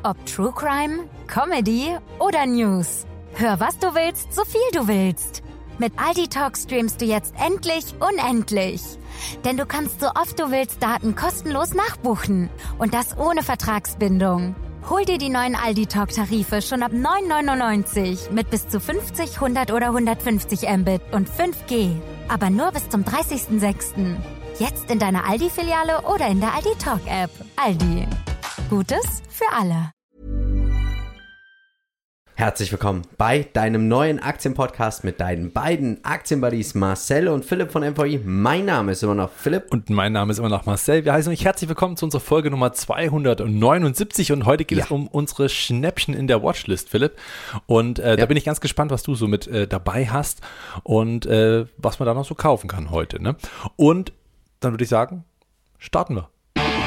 Ob True Crime, Comedy oder News. Hör, was du willst, so viel du willst. Mit Aldi Talk streamst du jetzt endlich unendlich. Denn du kannst so oft du willst Daten kostenlos nachbuchen. Und das ohne Vertragsbindung. Hol dir die neuen Aldi Talk Tarife schon ab 9,99 mit bis zu 50, 100 oder 150 Mbit und 5G. Aber nur bis zum 30.06. Jetzt in deiner Aldi-Filiale oder in der Aldi Talk App. Aldi. Gutes für alle. Herzlich willkommen bei deinem neuen Aktienpodcast mit deinen beiden Aktienbuddies Marcel und Philipp von MVI. Mein Name ist immer noch Philipp. Und mein Name ist immer noch Marcel. Wir heißen euch herzlich willkommen zu unserer Folge Nummer 279 und heute geht es um unsere Schnäppchen in der Watchlist, Philipp. Und da bin ich ganz gespannt, was du so mit dabei hast und was man da noch so kaufen kann heute. Ne? Und dann würde ich sagen, starten wir.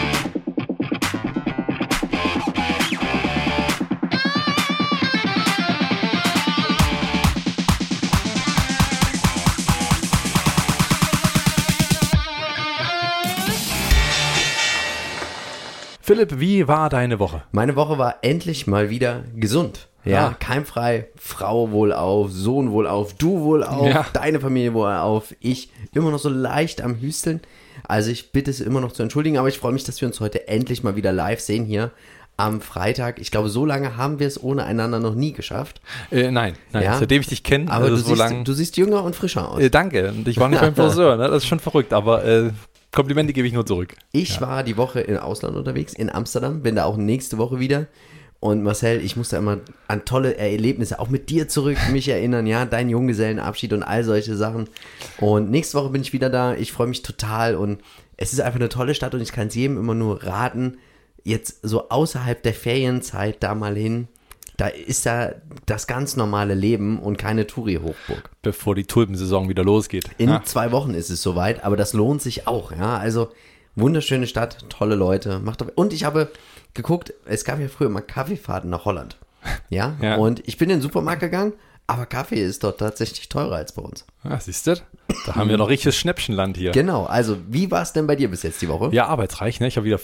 Philipp, wie war deine Woche? Meine Woche war endlich mal wieder gesund. Ja, keimfrei, Frau wohlauf, Sohn wohlauf, du wohlauf, deine Familie wohlauf, ich immer noch so leicht am Hüsteln. Also ich bitte es immer noch zu entschuldigen, aber ich freue mich, dass wir uns heute endlich mal wieder live sehen hier am Freitag. Ich glaube, so lange haben wir es ohne einander noch nie geschafft. Nein, ja? Seitdem ich dich kenne. Aber du siehst jünger und frischer aus. Danke, und ich war nicht beim Friseur, ne? Das ist schon verrückt, aber Komplimente gebe ich nur zurück. Ich war die Woche im Ausland unterwegs, in Amsterdam, bin da auch nächste Woche wieder. Und Marcel, ich muss da immer an tolle Erlebnisse, auch mit dir zurück, mich erinnern, ja, dein Junggesellenabschied und all solche Sachen. Und nächste Woche bin ich wieder da, ich freue mich total und es ist einfach eine tolle Stadt und ich kann es jedem immer nur raten, jetzt so außerhalb der Ferienzeit da mal hin. Da ist ja das ganz normale Leben und keine Touri-Hochburg. Bevor die Tulpensaison wieder losgeht. In 2 Wochen ist es soweit, aber das lohnt sich auch. Ja, also wunderschöne Stadt, tolle Leute. Und ich habe geguckt, es gab ja früher mal Kaffeefahrten nach Holland. Ja, und ich bin in den Supermarkt gegangen, aber Kaffee ist dort tatsächlich teurer als bei uns. Ja, siehst du? Da haben wir noch richtiges Schnäppchenland hier. Genau, also wie war es denn bei dir bis jetzt die Woche? Ja, arbeitsreich, ne? Ich habe wieder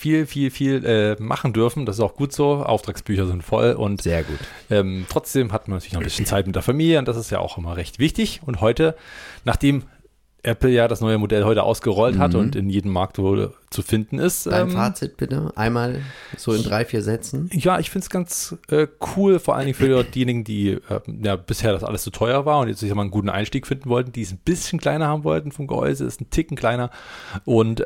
viel machen dürfen. Das ist auch gut so. Auftragsbücher sind voll und sehr gut. Trotzdem hat man natürlich noch ein bisschen Zeit mit der Familie und das ist ja auch immer recht wichtig. Und heute, nachdem Apple ja das neue Modell heute ausgerollt hat und in jedem Markt wohl zu finden ist. Dein Fazit bitte, einmal so in 3-4 Sätzen. Ja, ich finde es ganz cool, vor allen Dingen für diejenigen, die bisher das alles zu teuer war und jetzt sich mal einen guten Einstieg finden wollten, die es ein bisschen kleiner haben wollten vom Gehäuse, ist ein Ticken kleiner und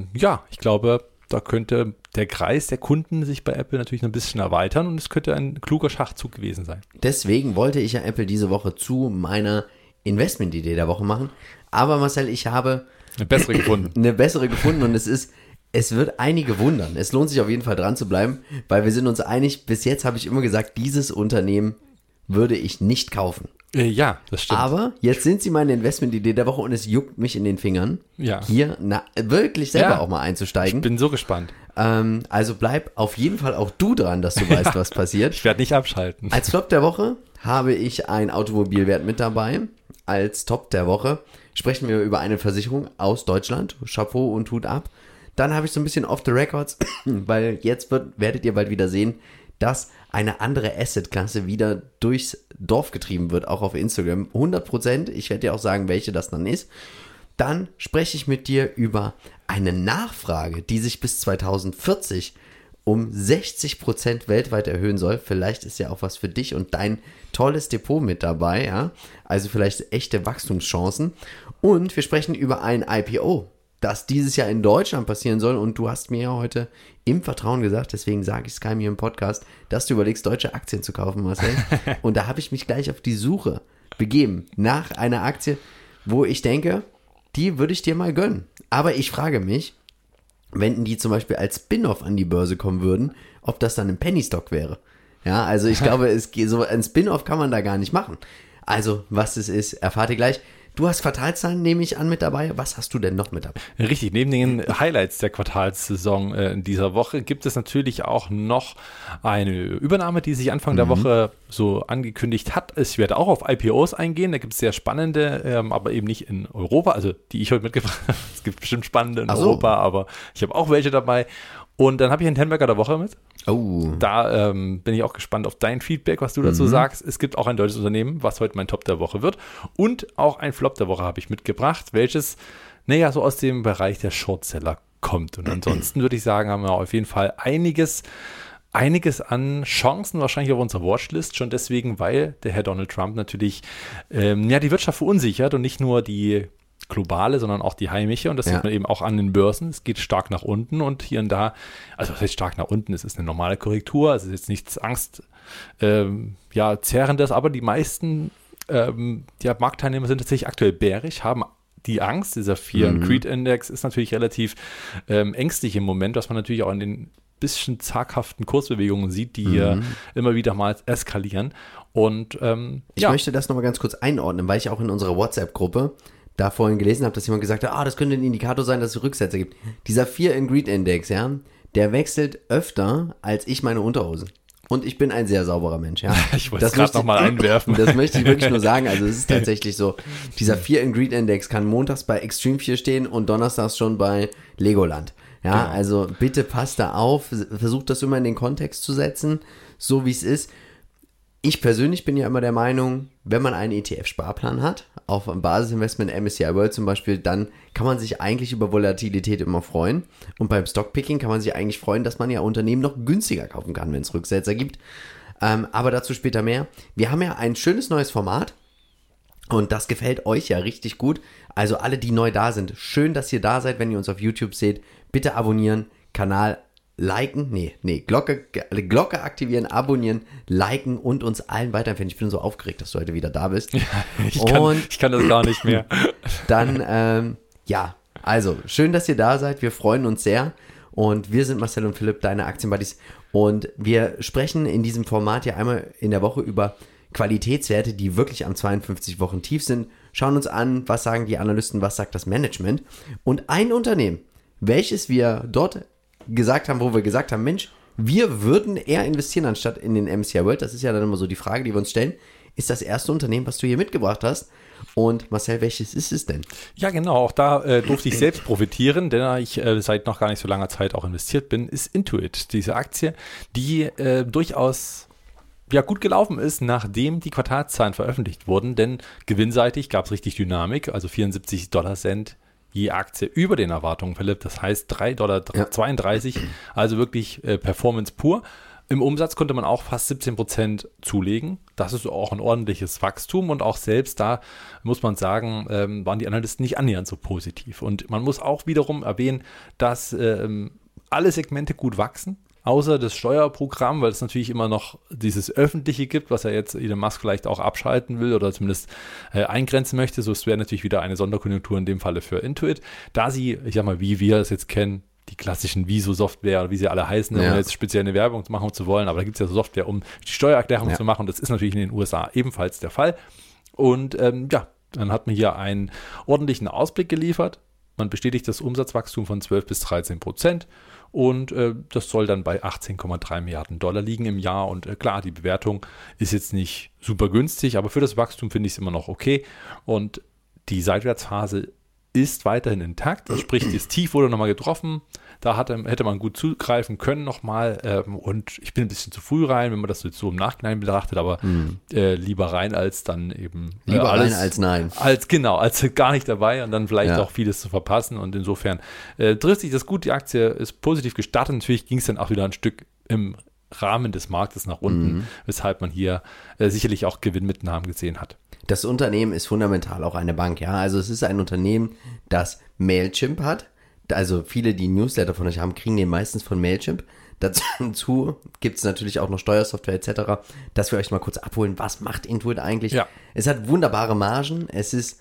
ich glaube, da könnte der Kreis der Kunden sich bei Apple natürlich noch ein bisschen erweitern und es könnte ein kluger Schachzug gewesen sein. Deswegen wollte ich ja Apple diese Woche zu meiner Investmentidee der Woche machen. Aber Marcel, ich habe eine bessere gefunden und es wird einige wundern. Es lohnt sich auf jeden Fall dran zu bleiben, weil wir sind uns einig, bis jetzt habe ich immer gesagt, dieses Unternehmen würde ich nicht kaufen. Ja, das stimmt. Aber jetzt sind sie meine Investmentidee der Woche und es juckt mich in den Fingern, hier wirklich selber auch mal einzusteigen. Ich bin so gespannt. Also bleib auf jeden Fall auch du dran, dass du weißt, was passiert. Ich werde nicht abschalten. Als Flop der Woche habe ich ein Automobilwert mit dabei. Als Top der Woche sprechen wir über eine Versicherung aus Deutschland. Chapeau und Hut ab. Dann habe ich so ein bisschen off the records, weil jetzt werdet ihr bald wieder sehen, dass eine andere Assetklasse wieder durchs Dorf getrieben wird, auch auf Instagram. 100%. Ich werde dir auch sagen, welche das dann ist. Dann spreche ich mit dir über eine Nachfrage, die sich bis 2040 um 60% weltweit erhöhen soll. Vielleicht ist ja auch was für dich und dein tolles Depot mit dabei, ja. Also vielleicht echte Wachstumschancen. Und wir sprechen über ein IPO, das dieses Jahr in Deutschland passieren soll. Und du hast mir ja heute im Vertrauen gesagt, deswegen sage ich es keinem hier im Podcast, dass du überlegst, deutsche Aktien zu kaufen, Marcel. Und da habe ich mich gleich auf die Suche begeben nach einer Aktie, wo ich denke, die würde ich dir mal gönnen. Aber ich frage mich, wenn die zum Beispiel als Spin-off an die Börse kommen würden, ob das dann ein Penny-Stock wäre. Ja, also ich glaube, so ein Spin-off kann man da gar nicht machen. Also, was es ist, erfahrt ihr gleich. Du hast Quartalszahlen, nehme ich an, mit dabei. Was hast du denn noch mit dabei? Richtig, neben den Highlights der Quartalssaison in dieser Woche gibt es natürlich auch noch eine Übernahme, die sich Anfang der Woche so angekündigt hat. Ich werde auch auf IPOs eingehen, da gibt es sehr spannende, aber eben nicht in Europa, also die ich heute mitgebracht habe. Es gibt bestimmt spannende in Europa, aber ich habe auch welche dabei. Und dann habe ich einen Ten-Bagger der Woche mit. Oh. Da bin ich auch gespannt auf dein Feedback, was du dazu sagst. Es gibt auch ein deutsches Unternehmen, was heute mein Top der Woche wird. Und auch ein Flop der Woche habe ich mitgebracht, welches, so aus dem Bereich der Shortseller kommt. Und ansonsten würde ich sagen, haben wir auf jeden Fall einiges an Chancen wahrscheinlich auf unserer Watchlist, schon deswegen, weil der Herr Donald Trump natürlich die Wirtschaft verunsichert und nicht nur die globale, sondern auch die heimische, und das sieht man eben auch an den Börsen. Es geht stark nach unten und hier und da, also was heißt stark nach unten, es ist eine normale Korrektur, es ist jetzt nichts Zerrendes, aber die meisten Marktteilnehmer sind tatsächlich aktuell bärisch, haben die Angst. Dieser Fear and Greed Index ist natürlich relativ ängstlich im Moment, was man natürlich auch in den bisschen zaghaften Kursbewegungen sieht, die hier immer wieder mal eskalieren. Und ich möchte das nochmal ganz kurz einordnen, weil ich auch in unserer WhatsApp-Gruppe da vorhin gelesen habe, dass jemand gesagt hat, das könnte ein Indikator sein, dass es Rücksätze gibt. Dieser Fear and Greed Index, der wechselt öfter als ich meine Unterhosen. Und ich bin ein sehr sauberer Mensch, Ich wollte es gerade nochmal einwerfen. Das möchte ich wirklich nur sagen. Also es ist tatsächlich so, dieser Fear and Greed Index kann montags bei Extreme 4 stehen und donnerstags schon bei Legoland. Ja, genau. Also bitte passt da auf, versucht das immer in den Kontext zu setzen, so wie es ist. Ich persönlich bin ja immer der Meinung, wenn man einen ETF-Sparplan hat, auf einem Basisinvestment MSCI World zum Beispiel, dann kann man sich eigentlich über Volatilität immer freuen. Und beim Stockpicking kann man sich eigentlich freuen, dass man ja Unternehmen noch günstiger kaufen kann, wenn es Rücksetzer gibt. Aber dazu später mehr. Wir haben ja ein schönes neues Format und das gefällt euch ja richtig gut. Also alle, die neu da sind, schön, dass ihr da seid, wenn ihr uns auf YouTube seht. Bitte abonnieren, Kanal liken, Glocke aktivieren, abonnieren, liken und uns allen weiterempfehlen. Ich bin so aufgeregt, dass du heute wieder da bist. Ich kann das gar nicht mehr. Dann, also schön, dass ihr da seid. Wir freuen uns sehr. Und wir sind Marcel und Philipp, deine Aktienbuddies. Und wir sprechen in diesem Format ja einmal in der Woche über Qualitätswerte, die wirklich am 52 Wochen tief sind. Schauen uns an, was sagen die Analysten, was sagt das Management. Und ein Unternehmen, welches wir dort gesagt haben, wo wir gesagt haben, Mensch, wir würden eher investieren, anstatt in den MSCI World. Das ist ja dann immer so die Frage, die wir uns stellen. Ist das erste Unternehmen, was du hier mitgebracht hast? Und Marcel, welches ist es denn? Ja, genau. Auch da durfte ich selbst profitieren, denn ich seit noch gar nicht so langer Zeit auch investiert bin, ist Intuit. Diese Aktie, die durchaus gut gelaufen ist, nachdem die Quartalszahlen veröffentlicht wurden, denn gewinnseitig gab es richtig Dynamik, also 74 $Cent je Aktie über den Erwartungen, Philipp. Das heißt $3,32, also wirklich Performance pur. Im Umsatz konnte man auch fast 17% zulegen. Das ist auch ein ordentliches Wachstum und auch selbst da, muss man sagen, waren die Analysten nicht annähernd so positiv. Und man muss auch wiederum erwähnen, dass alle Segmente gut wachsen, außer das Steuerprogramm, weil es natürlich immer noch dieses Öffentliche gibt, was ja jetzt Elon Musk vielleicht auch abschalten will oder zumindest eingrenzen möchte. So, es wäre natürlich wieder eine Sonderkonjunktur in dem Falle für Intuit. Da sie, ich sag mal, wie wir es jetzt kennen, die klassischen Viso-Software oder wie sie alle heißen, um jetzt speziell eine Werbung machen zu wollen, aber da gibt es ja so Software, um die Steuererklärung zu machen. Das ist natürlich in den USA ebenfalls der Fall. Und dann hat man hier einen ordentlichen Ausblick geliefert. Man bestätigt das Umsatzwachstum von 12 bis 13%. Und das soll dann bei 18,3 Milliarden $, liegen im Jahr. Und klar, die Bewertung ist jetzt nicht super günstig, aber für das Wachstum finde ich es immer noch okay. Und die Seitwärtsphase ist weiterhin intakt. Sprich, das Tief wurde nochmal getroffen. Da hätte man gut zugreifen können nochmal. Und ich bin ein bisschen zu früh rein, wenn man das jetzt so im Nachhinein betrachtet. Aber lieber rein als dann eben... Lieber rein als nein. Als gar nicht dabei und dann vielleicht auch vieles zu verpassen. Und insofern trifft sich das gut. Die Aktie ist positiv gestartet. Natürlich ging es dann auch wieder ein Stück im Rahmen des Marktes nach unten, weshalb man hier sicherlich auch Gewinnmitnahmen gesehen hat. Das Unternehmen ist fundamental auch eine Bank, Also es ist ein Unternehmen, das Mailchimp hat. Also viele, die Newsletter von euch haben, kriegen den meistens von Mailchimp. Dazu gibt es natürlich auch noch Steuersoftware etc., dass wir euch mal kurz abholen, was macht Intuit eigentlich? Ja. Es hat wunderbare Margen, es ist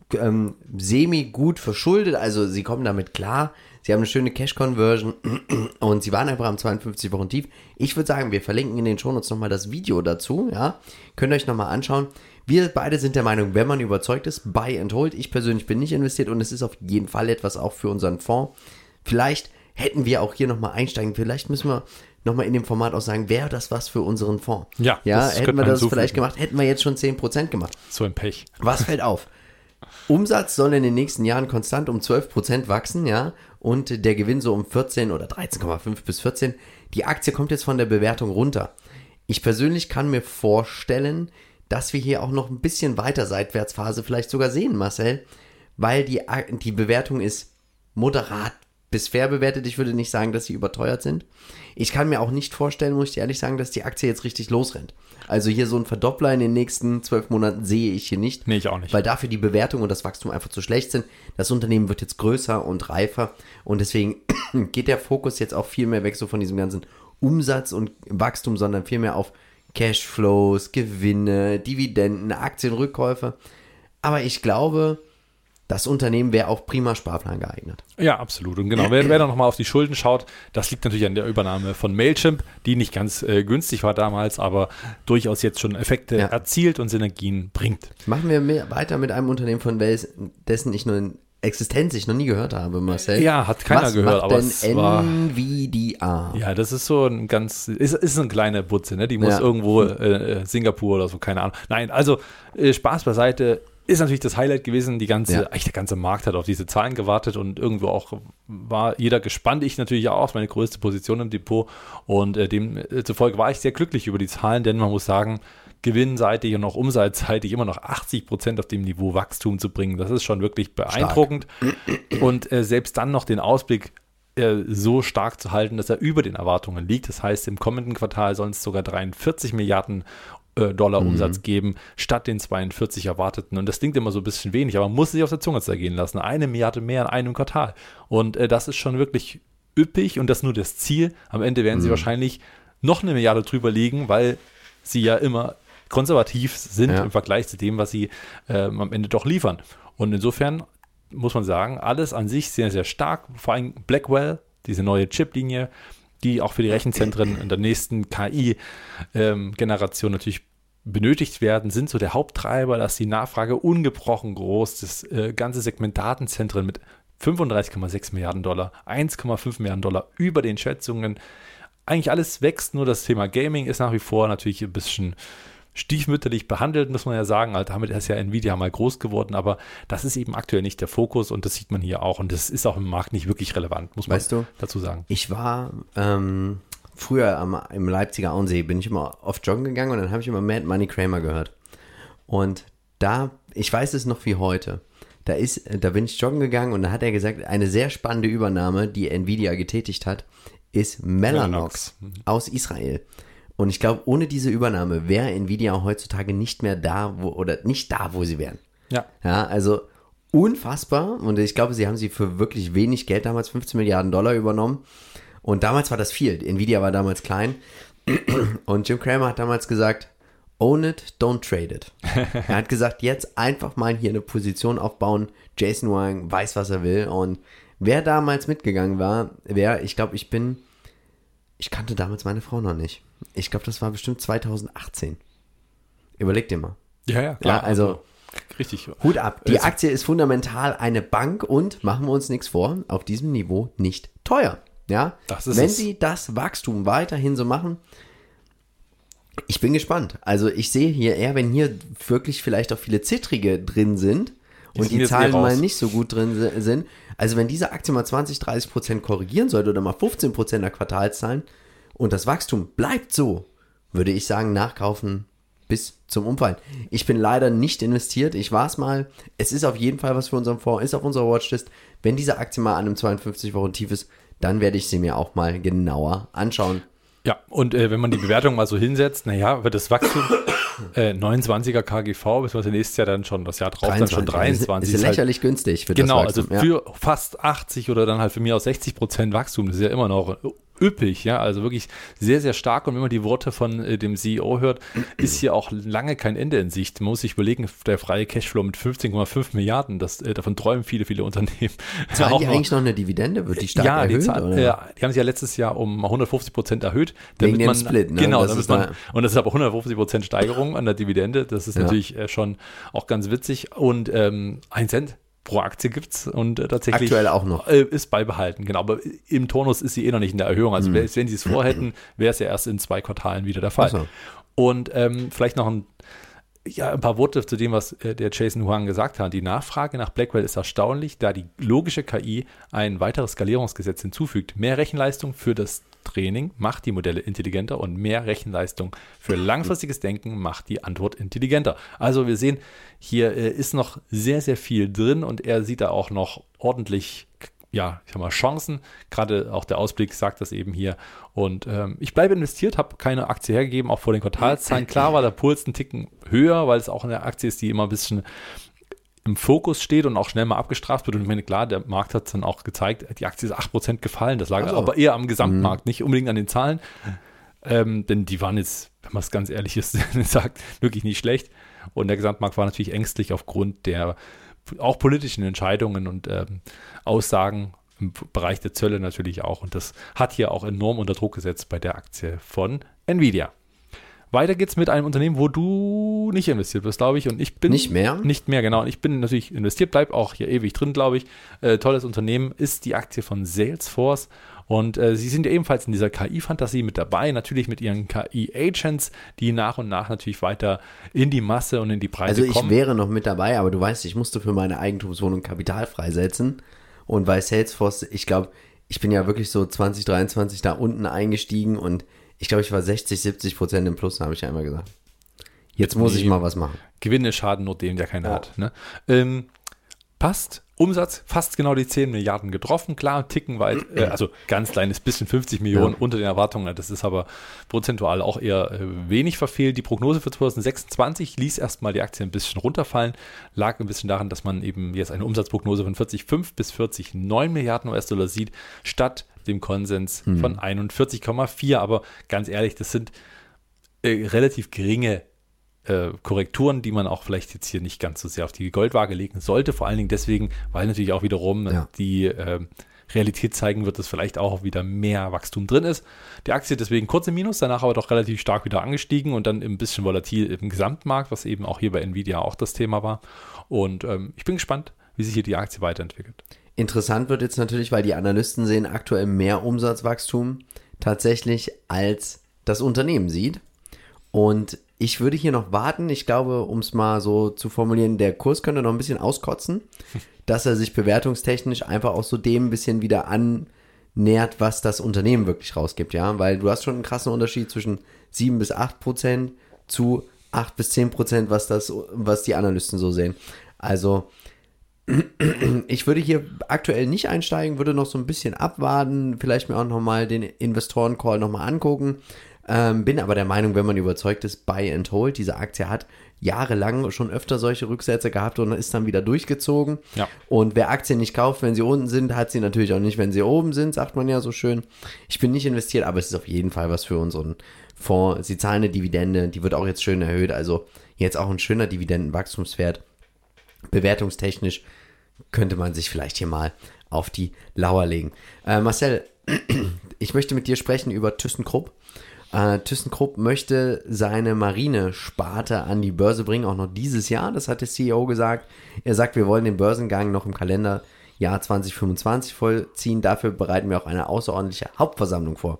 semi-gut verschuldet, also sie kommen damit klar. Sie haben eine schöne Cash-Conversion und sie waren einfach am 52 Wochen tief. Ich würde sagen, wir verlinken in den Shownotes nochmal das Video dazu, Könnt ihr euch nochmal anschauen. Wir beide sind der Meinung, wenn man überzeugt ist, buy and hold. Ich persönlich bin nicht investiert und es ist auf jeden Fall etwas auch für unseren Fonds. Vielleicht hätten wir auch hier nochmal einsteigen. Vielleicht müssen wir nochmal in dem Format auch sagen, wäre das was für unseren Fonds? Ja, hätten wir das vielleicht gemacht, hätten wir jetzt schon 10% gemacht. So ein Pech. Was fällt auf? Umsatz soll in den nächsten Jahren konstant um 12% wachsen, ja, und der Gewinn so um 14 oder 13,5 bis 14. Die Aktie kommt jetzt von der Bewertung runter. Ich persönlich kann mir vorstellen, dass wir hier auch noch ein bisschen weiter Seitwärtsphase vielleicht sogar sehen, Marcel, weil die Bewertung ist moderat bis fair bewertet. Ich würde nicht sagen, dass sie überteuert sind. Ich kann mir auch nicht vorstellen, muss ich dir ehrlich sagen, dass die Aktie jetzt richtig losrennt. Also hier so ein Verdoppler in den nächsten 12 Monaten sehe ich hier nicht. Nee, ich auch nicht. Weil dafür die Bewertung und das Wachstum einfach zu schlecht sind. Das Unternehmen wird jetzt größer und reifer und deswegen geht der Fokus jetzt auch viel mehr weg so von diesem ganzen Umsatz und Wachstum, sondern viel mehr auf Cashflows, Gewinne, Dividenden, Aktienrückkäufe. Aber ich glaube, das Unternehmen wäre auch prima Sparplan geeignet. Ja, absolut. Und genau, wer da nochmal auf die Schulden schaut, das liegt natürlich an der Übernahme von Mailchimp, die nicht ganz günstig war damals, aber durchaus jetzt schon Effekte erzielt und Synergien bringt. Machen wir weiter mit einem Unternehmen, von dessen ich nur in Existenz ich noch nie gehört habe, Marcel. Ja, hat keiner gehört, aber es war NVIDIA. Ja, das ist so ein ist eine kleine Butze, ne? Die muss irgendwo Singapur oder so, keine Ahnung. Nein, also Spaß beiseite. Ist natürlich das Highlight gewesen, der ganze Markt hat auf diese Zahlen gewartet und irgendwo auch war jeder gespannt, ich natürlich auch, meine größte Position im Depot und demzufolge war ich sehr glücklich über die Zahlen, denn man muss sagen, gewinnseitig und auch umsatzseitig immer noch 80% auf dem Niveau Wachstum zu bringen, das ist schon wirklich beeindruckend. Stark. Und selbst dann noch den Ausblick so stark zu halten, dass er über den Erwartungen liegt. Das heißt, im kommenden Quartal sollen es sogar 43 Milliarden Dollar Umsatz geben, statt den 42 erwarteten. Und das klingt immer so ein bisschen wenig, aber man muss sich auf der Zunge zergehen lassen. 1 Milliarde mehr in einem Quartal. Und das ist schon wirklich üppig und das ist nur das Ziel. Am Ende werden sie wahrscheinlich noch 1 Milliarde drüber liegen, weil sie ja immer konservativ sind im Vergleich zu dem, was sie am Ende doch liefern. Und insofern muss man sagen, alles an sich sehr, sehr stark. Vor allem Blackwell, diese neue Chip-Linie, die auch für die Rechenzentren in der nächsten KI-Generation natürlich benötigt werden, sind so der Haupttreiber, dass die Nachfrage ungebrochen groß, das ganze Segment Datenzentren mit 35,6 Milliarden Dollar, 1,5 Milliarden Dollar über den Schätzungen. Eigentlich alles wächst, nur das Thema Gaming ist nach wie vor natürlich ein bisschen stiefmütterlich behandelt, muss man ja sagen. Also damit ist ja Nvidia mal groß geworden, aber das ist eben aktuell nicht der Fokus und das sieht man hier auch und das ist auch im Markt nicht wirklich relevant, muss man dazu sagen. Ich war früher im Leipziger Auensee, bin ich immer oft joggen gegangen und dann habe ich immer Mad Money Kramer gehört. Und da, ich weiß es noch wie heute, da bin ich joggen gegangen und da hat er gesagt, eine sehr spannende Übernahme, die Nvidia getätigt hat, ist Mellanox aus Israel. Und ich glaube, ohne diese Übernahme wäre Nvidia heutzutage nicht mehr da, wo sie wären. Ja, also unfassbar. Und ich glaube, sie haben sie für wirklich wenig Geld damals 15 Milliarden Dollar übernommen. Und damals war das viel. Nvidia war damals klein. Und Jim Cramer hat damals gesagt, own it, don't trade it. Er hat gesagt, jetzt einfach mal hier eine Position aufbauen. Jason Wang weiß, was er will. Und wer damals mitgegangen war, ich kannte damals meine Frau noch nicht. Ich glaube, das war bestimmt 2018. Überleg dir mal. Ja, klar. Ja, also richtig. Hut ab. Die Aktie ist fundamental eine Bank und, machen wir uns nichts vor, auf diesem Niveau nicht teuer. Ja, wenn sie das Wachstum weiterhin so machen, ich bin gespannt. Also ich sehe hier eher, wenn hier wirklich vielleicht auch viele Zittrige drin sind und die Zahlen mal nicht so gut drin sind, also wenn diese Aktie mal 20-30% korrigieren sollte oder mal 15% der Quartalszahlen und das Wachstum bleibt so, würde ich sagen, nachkaufen bis zum Umfallen. Ich bin leider nicht investiert, ich war es mal. Es ist auf jeden Fall was für unseren Fonds, ist auf unserer Watchlist. Wenn diese Aktie mal an einem 52-Wochen-Tief ist, dann werde ich sie mir auch mal genauer anschauen. Ja, und wenn man die Bewertung mal so hinsetzt, wird das Wachstum 29er KGV, bis nächstes Jahr dann schon, das Jahr drauf 23, dann schon 23. Ist lächerlich günstig für das Wachstum. Genau, also für fast 80 oder dann halt für mir aus 60% Wachstum, das ist ja immer noch üppig, ja, also wirklich sehr, sehr stark und wenn man die Worte von dem CEO hört, ist hier auch lange kein Ende in Sicht. Man muss sich überlegen, der freie Cashflow mit 15,5 Milliarden, davon träumen viele, viele Unternehmen. Zahlen die eigentlich noch eine Dividende? Wird die stark erhöht? Die haben sie ja letztes Jahr um 100% erhöht. Wegen dem Split, ne? Genau, und das ist aber 150% Steigerung an der Dividende, das ist natürlich schon auch ganz witzig und 1 Cent pro Aktie gibt's und tatsächlich aktuell auch noch ist beibehalten, genau, aber im Turnus ist sie noch nicht in der Erhöhung, also wenn sie es vorhätten, wäre es ja erst in 2 Quartalen wieder der Fall. So. Und vielleicht noch ein Ja, ein paar Worte zu dem, was der Jason Huang gesagt hat. Die Nachfrage nach Blackwell ist erstaunlich, da die logische KI ein weiteres Skalierungsgesetz hinzufügt. Mehr Rechenleistung für das Training macht die Modelle intelligenter und mehr Rechenleistung für langfristiges Denken macht die Antwort intelligenter. Also wir sehen, hier ist noch sehr, sehr viel drin und er sieht da auch noch ordentlich, ja, ich sag mal, Chancen. Gerade auch der Ausblick sagt das eben hier. Und ich bleibe investiert, habe keine Aktie hergegeben, auch vor den Quartalszahlen. Klar war der Puls ein Ticken höher, weil es auch eine Aktie ist, die immer ein bisschen im Fokus steht und auch schnell mal abgestraft wird. Und ich meine, klar, der Markt hat es dann auch gezeigt, die Aktie ist 8% gefallen. Das lag aber eher am Gesamtmarkt, nicht unbedingt an den Zahlen. Denn die waren jetzt, wenn man es ganz ehrlich ist, sagt, wirklich nicht schlecht. Und der Gesamtmarkt war natürlich ängstlich aufgrund der auch politischen Entscheidungen und Aussagen im Bereich der Zölle natürlich auch. Und das hat hier auch enorm unter Druck gesetzt bei der Aktie von Nvidia. Weiter geht's mit einem Unternehmen, wo du nicht investiert bist, glaube ich. Und ich bin Nicht mehr? Nicht mehr, genau. Und ich bin natürlich investiert, bleib auch hier ewig drin, glaube ich. Tolles Unternehmen ist die Aktie von Salesforce. Und sie sind ja ebenfalls in dieser KI-Fantasie mit dabei, natürlich mit ihren KI-Agents, die nach und nach natürlich weiter in die Masse und in die Breite kommen. Also ich wäre noch mit dabei, aber du weißt, ich musste für meine Eigentumswohnung Kapital freisetzen. Und bei Salesforce, ich glaube, ich bin ja wirklich so 2023 da unten eingestiegen und ich glaube, ich war 60-70% im Plus, habe ich ja immer gesagt. Jetzt muss ich mal was machen. Gewinne schaden nur dem, der keine hat. Ne? Passt. Umsatz fast genau die 10 Milliarden getroffen. Klar, Ticken weit, also ganz kleines bisschen, 50 Millionen unter den Erwartungen. Das ist aber prozentual auch eher wenig verfehlt. Die Prognose für 2026 ließ erstmal die Aktie ein bisschen runterfallen. Lag ein bisschen daran, dass man eben jetzt eine Umsatzprognose von 40,5 bis 40,9 Milliarden US-Dollar sieht, statt dem Konsens von 41,4. Aber ganz ehrlich, das sind relativ geringe Korrekturen, die man auch vielleicht jetzt hier nicht ganz so sehr auf die Goldwaage legen sollte. Vor allen Dingen deswegen, weil natürlich auch wiederum die Realität zeigen wird, dass vielleicht auch wieder mehr Wachstum drin ist. Die Aktie deswegen kurz im Minus, danach aber doch relativ stark wieder angestiegen und dann ein bisschen volatil im Gesamtmarkt, was eben auch hier bei Nvidia auch das Thema war. Und ich bin gespannt, wie sich hier die Aktie weiterentwickelt. Interessant wird jetzt natürlich, weil die Analysten sehen aktuell mehr Umsatzwachstum tatsächlich, als das Unternehmen sieht. Und ich würde hier noch warten. Ich glaube, um es mal so zu formulieren, der Kurs könnte noch ein bisschen auskotzen, dass er sich bewertungstechnisch einfach auch so dem ein bisschen wieder annähert, was das Unternehmen wirklich rausgibt. Ja, weil du hast schon einen krassen Unterschied zwischen 7-8% zu 8-10%, was die Analysten so sehen. Also ich würde hier aktuell nicht einsteigen, würde noch so ein bisschen abwarten, vielleicht mir auch nochmal den Investoren-Call nochmal angucken. Bin aber der Meinung, wenn man überzeugt ist, Buy and Hold, diese Aktie hat jahrelang schon öfter solche Rücksätze gehabt und ist dann wieder durchgezogen. Ja. Und wer Aktien nicht kauft, wenn sie unten sind, hat sie natürlich auch nicht, wenn sie oben sind, sagt man ja so schön. Ich bin nicht investiert, aber es ist auf jeden Fall was für unseren Fonds. Sie zahlen eine Dividende, die wird auch jetzt schön erhöht, also jetzt auch ein schöner Dividendenwachstumswert. Bewertungstechnisch könnte man sich vielleicht hier mal auf die Lauer legen. Marcel, ich möchte mit dir sprechen über ThyssenKrupp. ThyssenKrupp möchte seine Marinesparte an die Börse bringen, auch noch dieses Jahr. Das hat der CEO gesagt. Er sagt, wir wollen den Börsengang noch im Kalenderjahr 2025 vollziehen. Dafür bereiten wir auch eine außerordentliche Hauptversammlung vor.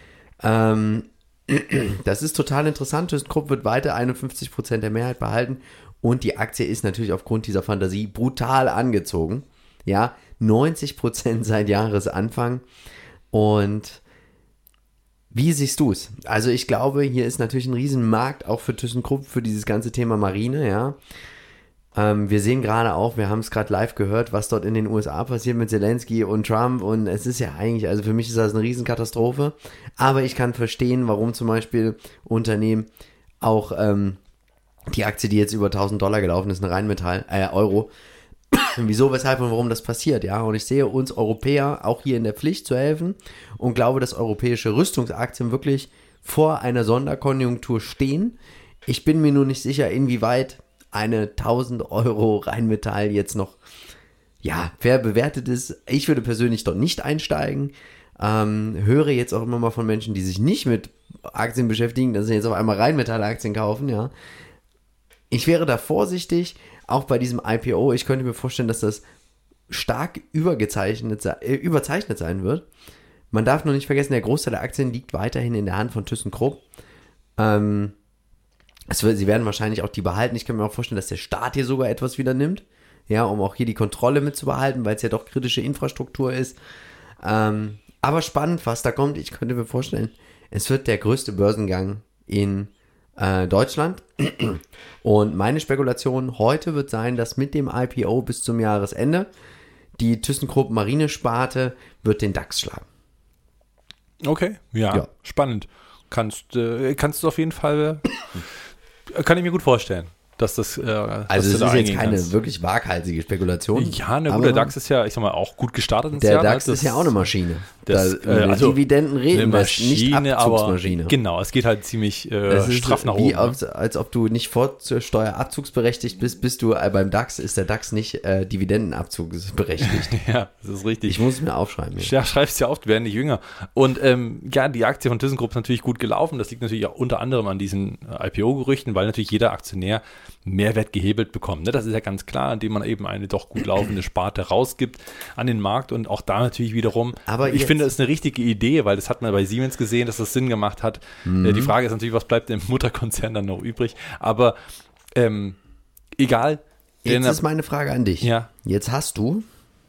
Das ist total interessant. ThyssenKrupp wird weiter 51% der Mehrheit behalten und die Aktie ist natürlich aufgrund dieser Fantasie brutal angezogen. Ja, 90% seit Jahresanfang. Und wie siehst du es? Also ich glaube, hier ist natürlich ein Riesenmarkt auch für ThyssenKrupp, für dieses ganze Thema Marine, ja. Wir sehen gerade auch, wir haben es gerade live gehört, was dort in den USA passiert mit Zelensky und Trump und es ist ja eigentlich, also für mich ist das eine Riesenkatastrophe, aber ich kann verstehen, warum zum Beispiel Unternehmen auch die Aktie, die jetzt über $1.000 gelaufen ist, eine Rheinmetall, Euro, wieso, weshalb und warum das passiert, ja, und ich sehe uns Europäer auch hier in der Pflicht zu helfen und glaube, dass europäische Rüstungsaktien wirklich vor einer Sonderkonjunktur stehen. Ich bin mir nur nicht sicher, inwieweit eine 1.000 Euro Rheinmetall jetzt noch, ja, fair bewertet ist. Ich würde persönlich dort nicht einsteigen, höre jetzt auch immer mal von Menschen, die sich nicht mit Aktien beschäftigen, dass sie jetzt auf einmal Rheinmetall-Aktien kaufen, ja. Ich wäre da vorsichtig, auch bei diesem IPO. Ich könnte mir vorstellen, dass das stark überzeichnet sein wird. Man darf nur nicht vergessen, der Großteil der Aktien liegt weiterhin in der Hand von ThyssenKrupp. Sie werden wahrscheinlich auch die behalten. Ich kann mir auch vorstellen, dass der Staat hier sogar etwas wieder nimmt, ja, um auch hier die Kontrolle mitzubehalten, weil es ja doch kritische Infrastruktur ist. Aber spannend, was da kommt. Ich könnte mir vorstellen, es wird der größte Börsengang in Deutschland. Und meine Spekulation heute wird sein, dass mit dem IPO bis zum Jahresende die ThyssenKrupp Marinesparte wird den DAX schlagen. Okay, ja. Spannend. Kannst du auf jeden Fall, kann ich mir gut vorstellen, dass das also es ist jetzt keine wirklich waghalsige Spekulation. Ja, der DAX ist ja, ich sag mal, auch gut gestartet ins der Jahr. Der DAX ist ja auch eine Maschine. Also Dividenden reden, eine nicht Abzugsmaschine. Aber genau, es geht halt ziemlich straff nach wie oben. Als ob du nicht Vorsteuerabzugsberechtigt bist, bist du beim DAX, ist der DAX nicht Dividendenabzugsberechtigt. Ja, das ist richtig. Ich muss es mir aufschreiben. Ja, schreib's ja auf, wir werden nicht jünger. Und die Aktie von ThyssenKrupp ist natürlich gut gelaufen. Das liegt natürlich auch unter anderem an diesen IPO-Gerüchten, weil natürlich jeder Aktionär Mehrwert gehebelt bekommt. Ne? Das ist ja ganz klar, indem man eben eine doch gut laufende Sparte rausgibt an den Markt und auch da natürlich wiederum. Aber ich finde, das ist eine richtige Idee, weil das hat man bei Siemens gesehen, dass das Sinn gemacht hat. Die Frage ist natürlich, was bleibt im Mutterkonzern dann noch übrig? Aber egal. Jetzt ist meine Frage an dich. Ja. Jetzt hast du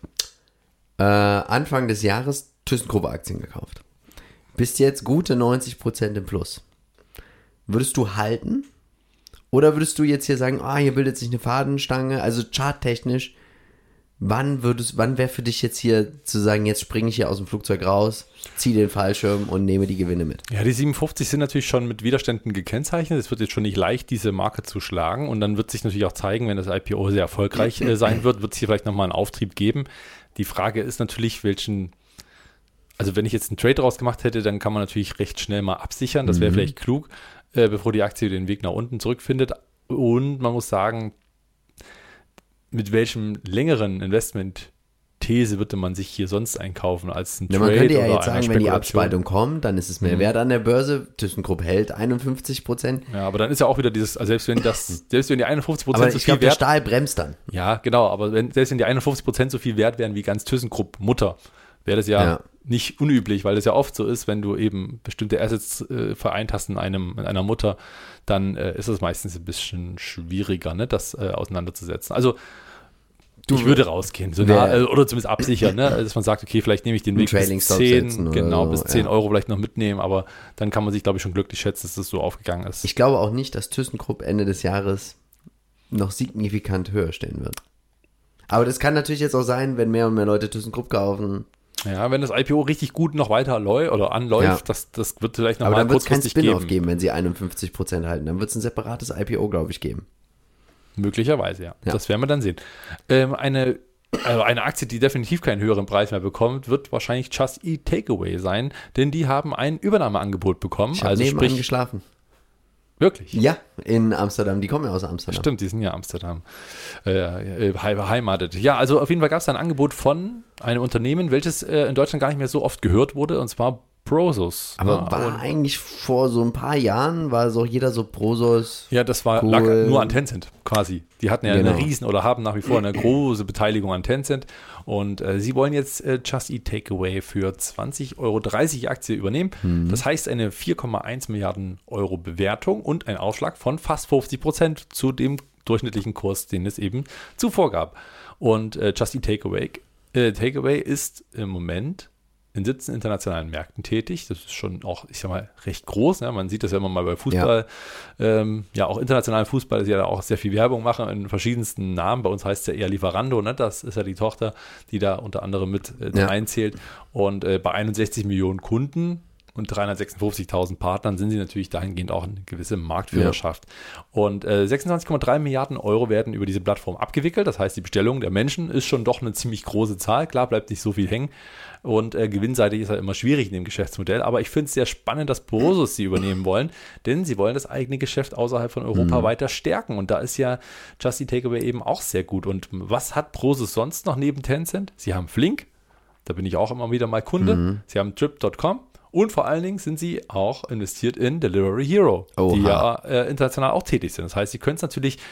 Anfang des Jahres ThyssenKrupp-Aktien gekauft. Bist jetzt gute 90% im Plus. Würdest du halten? Oder würdest du jetzt hier sagen, hier bildet sich eine Fadenstange, also charttechnisch, wann wäre für dich jetzt hier zu sagen, jetzt springe ich hier aus dem Flugzeug raus, ziehe den Fallschirm und nehme die Gewinne mit? Ja, die 57 sind natürlich schon mit Widerständen gekennzeichnet. Es wird jetzt schon nicht leicht, diese Marke zu schlagen und dann wird sich natürlich auch zeigen, wenn das IPO sehr erfolgreich sein wird es hier vielleicht nochmal einen Auftrieb geben. Die Frage ist natürlich, also wenn ich jetzt einen Trade draus gemacht hätte, dann kann man natürlich recht schnell mal absichern, das wäre vielleicht klug, bevor die Aktie den Weg nach unten zurückfindet. Und man muss sagen, mit welchem längeren Investment-These würde man sich hier sonst einkaufen als ein Trade? Man könnte ja oder jetzt sagen, wenn die Abspaltung kommt, dann ist es mehr wert an der Börse. ThyssenKrupp hält 51%. Ja, aber dann ist ja auch wieder dieses, also selbst wenn die 51% aber so ich viel glaube, der wert... Stahl bremst dann. Ja, genau, aber selbst wenn die 51% so viel wert wären wie ganz ThyssenKrupp Mutter, wäre das ja nicht unüblich, weil das ja oft so ist, wenn du eben bestimmte Assets vereint hast in einer Mutter, dann ist es meistens ein bisschen schwieriger, ne, das auseinanderzusetzen. Also ich würde rausgehen, oder zumindest absichern, ne, dass man sagt, okay, vielleicht nehme ich den Weg bis 10, bis 10 Euro vielleicht noch mitnehmen, aber dann kann man sich, glaube ich, schon glücklich schätzen, dass das so aufgegangen ist. Ich glaube auch nicht, dass ThyssenKrupp Ende des Jahres noch signifikant höher stehen wird. Aber das kann natürlich jetzt auch sein, wenn mehr und mehr Leute ThyssenKrupp kaufen. Ja, wenn das IPO richtig gut noch weiter anläuft, das wird vielleicht noch aber mal dann wird es kein kurzfristig Spin-off geben, wenn sie 51% halten. Dann wird es ein separates IPO, glaube ich, geben. Möglicherweise, ja. Das werden wir dann sehen. Eine Aktie, die definitiv keinen höheren Preis mehr bekommt, wird wahrscheinlich Just Eat Takeaway sein, denn die haben ein Übernahmeangebot bekommen. Ich habe nebenan geschlafen. Wirklich? Ja, in Amsterdam. Die kommen ja aus Amsterdam. Stimmt, die sind ja Amsterdam beheimatet. Ja, also auf jeden Fall gab es da ein Angebot von einem Unternehmen, welches in Deutschland gar nicht mehr so oft gehört wurde, und zwar Prosus. Aber war eigentlich vor so ein paar Jahren, war so jeder so Prosus. Ja, das lag nur an Tencent quasi. Die hatten ja haben nach wie vor eine große Beteiligung an Tencent und sie wollen jetzt Just Eat Takeaway für 20,30 Euro die Aktie übernehmen. Das heißt eine 4,1 Milliarden Euro Bewertung und ein Aufschlag von fast 50% zu dem durchschnittlichen Kurs, den es eben zuvor gab. Und Just Eat Takeaway ist im Moment in 17 internationalen Märkten tätig. Das ist schon auch, ich sag mal, recht groß. Ne? Man sieht das ja immer mal bei Fußball. Auch internationalen Fußball, dass sie ja auch sehr viel Werbung machen in verschiedensten Namen. Bei uns heißt es ja eher Lieferando. Ne? Das ist ja die Tochter, die da unter anderem mit einzählt. Und bei 61 Millionen Kunden und 356.000 Partnern sind sie natürlich dahingehend auch eine gewisse Marktführerschaft. Und 26,3 Milliarden Euro werden über diese Plattform abgewickelt. Das heißt, die Bestellung der Menschen ist schon doch eine ziemlich große Zahl. Klar, bleibt nicht so viel hängen. Und gewinnseitig ist halt immer schwierig in dem Geschäftsmodell. Aber ich finde es sehr spannend, dass Prosus sie übernehmen wollen, denn sie wollen das eigene Geschäft außerhalb von Europa weiter stärken. Und da ist ja Just Eat Takeaway eben auch sehr gut. Und was hat Prosus sonst noch neben Tencent? Sie haben Flink, da bin ich auch immer wieder mal Kunde. Sie haben Trip.com. Und vor allen Dingen sind sie auch investiert in Delivery Hero, die ja international auch tätig sind. Das heißt, sie können es natürlich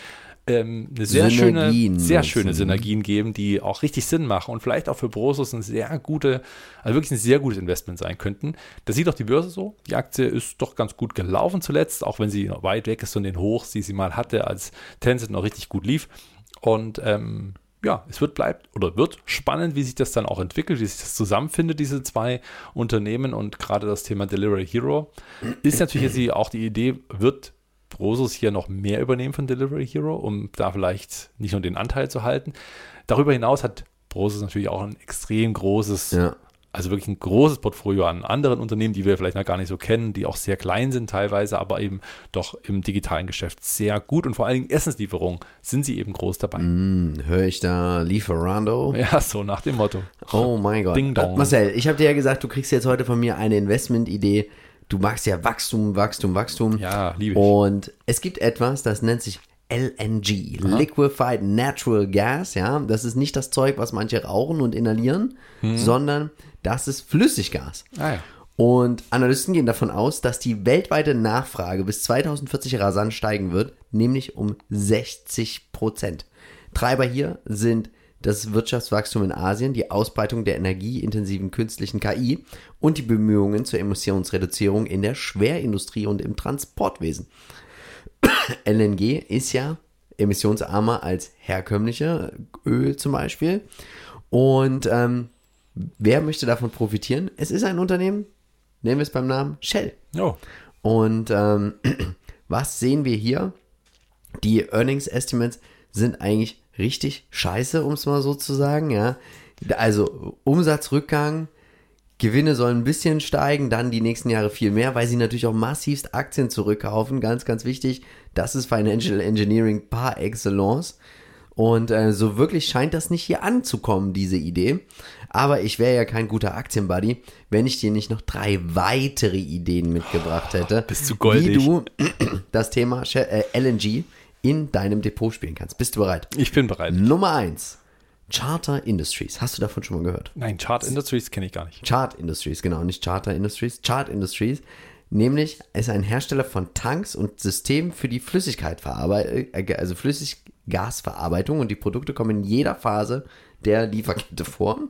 eine sehr schöne nutzen. Synergien geben, die auch richtig Sinn machen und vielleicht auch für Prosus wirklich ein sehr gutes Investment sein könnten. Das sieht doch die Börse so. Die Aktie ist doch ganz gut gelaufen zuletzt, auch wenn sie noch weit weg ist von den Hochs, die sie mal hatte, als Tencent noch richtig gut lief. Und es wird spannend, wie sich das dann auch entwickelt, wie sich das zusammenfindet, diese zwei Unternehmen. Und gerade das Thema Delivery Hero ist natürlich jetzt auch die Idee, wird Prosus hier noch mehr übernehmen von Delivery Hero, um da vielleicht nicht nur den Anteil zu halten. Darüber hinaus hat Prosus natürlich auch ein extrem großes, also wirklich ein großes Portfolio an anderen Unternehmen, die wir vielleicht noch gar nicht so kennen, die auch sehr klein sind teilweise, aber eben doch im digitalen Geschäft sehr gut und vor allen Dingen Essenslieferungen sind sie eben groß dabei. Höre ich da Lieferando? Ja, so nach dem Motto. Oh mein Gott. Ding dong. Marcel, ich habe dir ja gesagt, du kriegst jetzt heute von mir eine Investmentidee. Du magst ja Wachstum. Ja, liebe ich. Und es gibt etwas, das nennt sich LNG, Liquefied Natural Gas, ja. Das ist nicht das Zeug, was manche rauchen und inhalieren, sondern das ist Flüssiggas. Ah, ja. Und Analysten gehen davon aus, dass die weltweite Nachfrage bis 2040 rasant steigen wird, nämlich um 60%. Treiber hier sind das Wirtschaftswachstum in Asien, die Ausbreitung der energieintensiven künstlichen KI und die Bemühungen zur Emissionsreduzierung in der Schwerindustrie und im Transportwesen. LNG ist ja emissionsarmer als herkömmliche Öl zum Beispiel. Und wer möchte davon profitieren? Es ist ein Unternehmen, nennen wir es beim Namen Shell. Oh. Und was sehen wir hier? Die Earnings Estimates sind eigentlich richtig scheiße, um es mal so zu sagen. Ja? Also Umsatzrückgang, Gewinne sollen ein bisschen steigen, dann die nächsten Jahre viel mehr, weil sie natürlich auch massivst Aktien zurückkaufen. Ganz, ganz wichtig. Das ist Financial Engineering par excellence. Und so wirklich scheint das nicht hier anzukommen, diese Idee. Aber ich wäre ja kein guter Aktienbuddy, wenn ich dir nicht noch 3 weitere Ideen mitgebracht hätte, bist du goldig. Wie du das Thema LNG in deinem Depot spielen kannst. Bist du bereit? Ich bin bereit. Nummer 1. Charter Industries. Hast du davon schon mal gehört? Nein, Chart Industries kenne ich gar nicht. Chart Industries, genau, nicht Charter Industries. Chart Industries, nämlich ist ein Hersteller von Tanks und Systemen für die also Flüssiggasverarbeitung, und die Produkte kommen in jeder Phase der Lieferkette vor.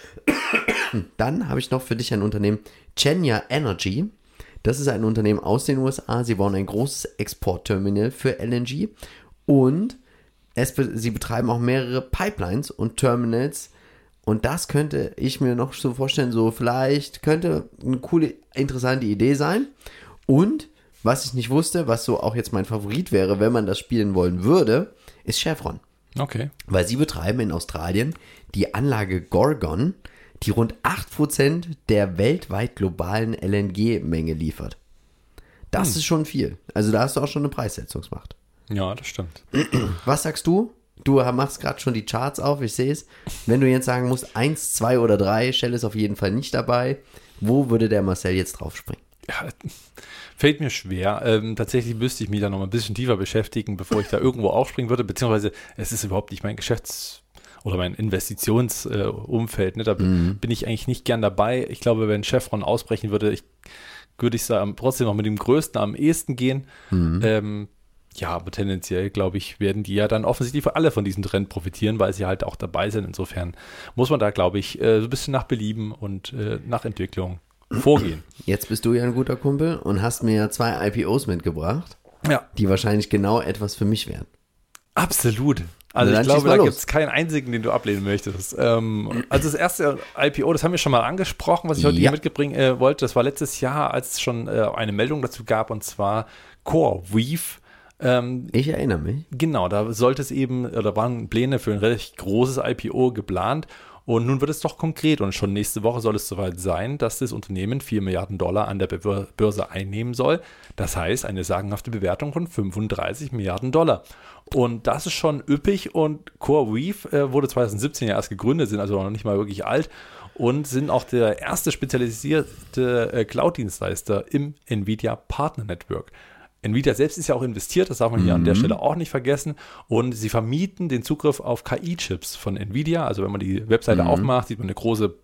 Dann habe ich noch für dich ein Unternehmen, Cheniere Energy. Das ist ein Unternehmen aus den USA. Sie bauen ein großes Exportterminal für LNG und sie betreiben auch mehrere Pipelines und Terminals. Und das könnte ich mir noch so vorstellen, so vielleicht könnte eine coole, interessante Idee sein. Und was ich nicht wusste, was so auch jetzt mein Favorit wäre, wenn man das spielen wollen würde, ist Chevron. Okay. Weil sie betreiben in Australien die Anlage Gorgon, die rund 8% der weltweit globalen LNG-Menge liefert. Das ist schon viel. Also da hast du auch schon eine Preissetzungsmacht. Ja, das stimmt. Was sagst du? Du machst gerade schon die Charts auf, ich sehe es. Wenn du jetzt sagen musst, 1, 2 oder 3, Shell ist auf jeden Fall nicht dabei. Wo würde der Marcel jetzt drauf springen? Ja, fällt mir schwer. Tatsächlich müsste ich mich da noch mal ein bisschen tiefer beschäftigen, bevor ich da irgendwo aufspringen würde. Beziehungsweise es ist überhaupt nicht mein oder mein Investitionsumfeld. Da bin ich eigentlich nicht gern dabei. Ich glaube, wenn Chevron ausbrechen würde, würde ich trotzdem noch mit dem Größten am ehesten gehen. Ja, aber tendenziell, glaube ich, werden die ja dann offensichtlich alle von diesem Trend profitieren, weil sie halt auch dabei sind. Insofern muss man da, glaube ich, so ein bisschen nach Belieben und nach Entwicklung vorgehen. Jetzt bist du ja ein guter Kumpel und hast mir ja 2 IPOs mitgebracht, Ja. die wahrscheinlich genau etwas für mich wären. Absolut. Also Na, ich dann schieß glaube, mal da los. gibt es keinen einzigen, den du ablehnen möchtest. Also das erste IPO, das haben wir schon mal angesprochen, was ich heute hier mitbringen wollte. Das war letztes Jahr, als es schon eine Meldung dazu gab, und zwar CoreWeave. Ich erinnere mich. Genau, da sollte es eben, oder waren Pläne für ein recht großes IPO geplant. Und nun wird es doch konkret, und schon nächste Woche soll es soweit sein, dass das Unternehmen $4 Milliarden an der Börse einnehmen soll. Das heißt, eine sagenhafte Bewertung von $35 Milliarden. Und das ist schon üppig, und CoreWeave wurde 2017 ja erst gegründet, sind also noch nicht mal wirklich alt und sind auch der erste spezialisierte Cloud-Dienstleister im NVIDIA Partner Network. NVIDIA selbst ist ja auch investiert, das darf man hier an der Stelle auch nicht vergessen, und sie vermieten den Zugriff auf KI-Chips von NVIDIA. Also wenn man die Webseite aufmacht, sieht man eine große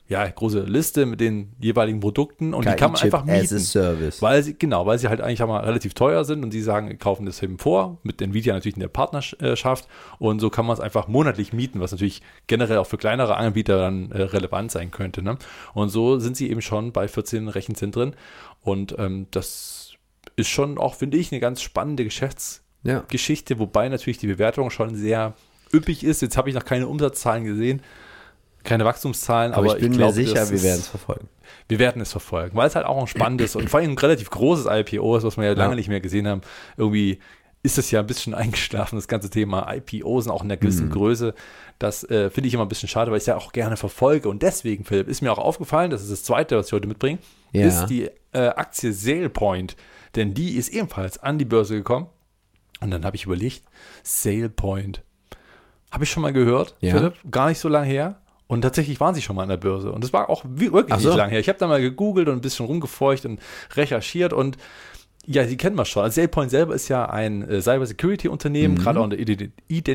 große Liste mit den jeweiligen Produkten und die kann man einfach mieten. As a Service. Weil sie halt eigentlich auch mal relativ teuer sind und sie sagen, wir kaufen das eben vor, mit Nvidia natürlich in der Partnerschaft und so kann man es einfach monatlich mieten, was natürlich generell auch für kleinere Anbieter dann relevant sein könnte. Ne? Und so sind sie eben schon bei 14 Rechenzentren und das ist schon auch, finde ich, eine ganz spannende Geschäftsgeschichte, wobei natürlich die Bewertung schon sehr üppig ist. Jetzt habe ich noch keine Umsatzzahlen gesehen, keine Wachstumszahlen, aber ich bin mir sicher, wir werden es verfolgen. Wir werden es verfolgen, weil es halt auch ein spannendes und vor allem ein relativ großes IPO ist, was wir ja lange nicht mehr gesehen haben. Irgendwie ist es ja ein bisschen eingeschlafen, das ganze Thema IPOs und auch in einer gewissen Größe. Das finde ich immer ein bisschen schade, weil ich es ja auch gerne verfolge. Und deswegen, Philipp, ist mir auch aufgefallen, das ist das Zweite, was ich heute mitbringe, ist die Aktie SailPoint. Denn die ist ebenfalls an die Börse gekommen. Und dann habe ich überlegt, SailPoint. Habe ich schon mal gehört, Philipp? Gar nicht so lange her. Und tatsächlich waren sie schon mal an der Börse. Und das war auch wirklich nicht lange her. Ich habe da mal gegoogelt und ein bisschen rumgefeucht und recherchiert. Und ja, die kennen wir schon. Also SailPoint selber ist ja ein Cyber-Security-Unternehmen. Gerade auch in der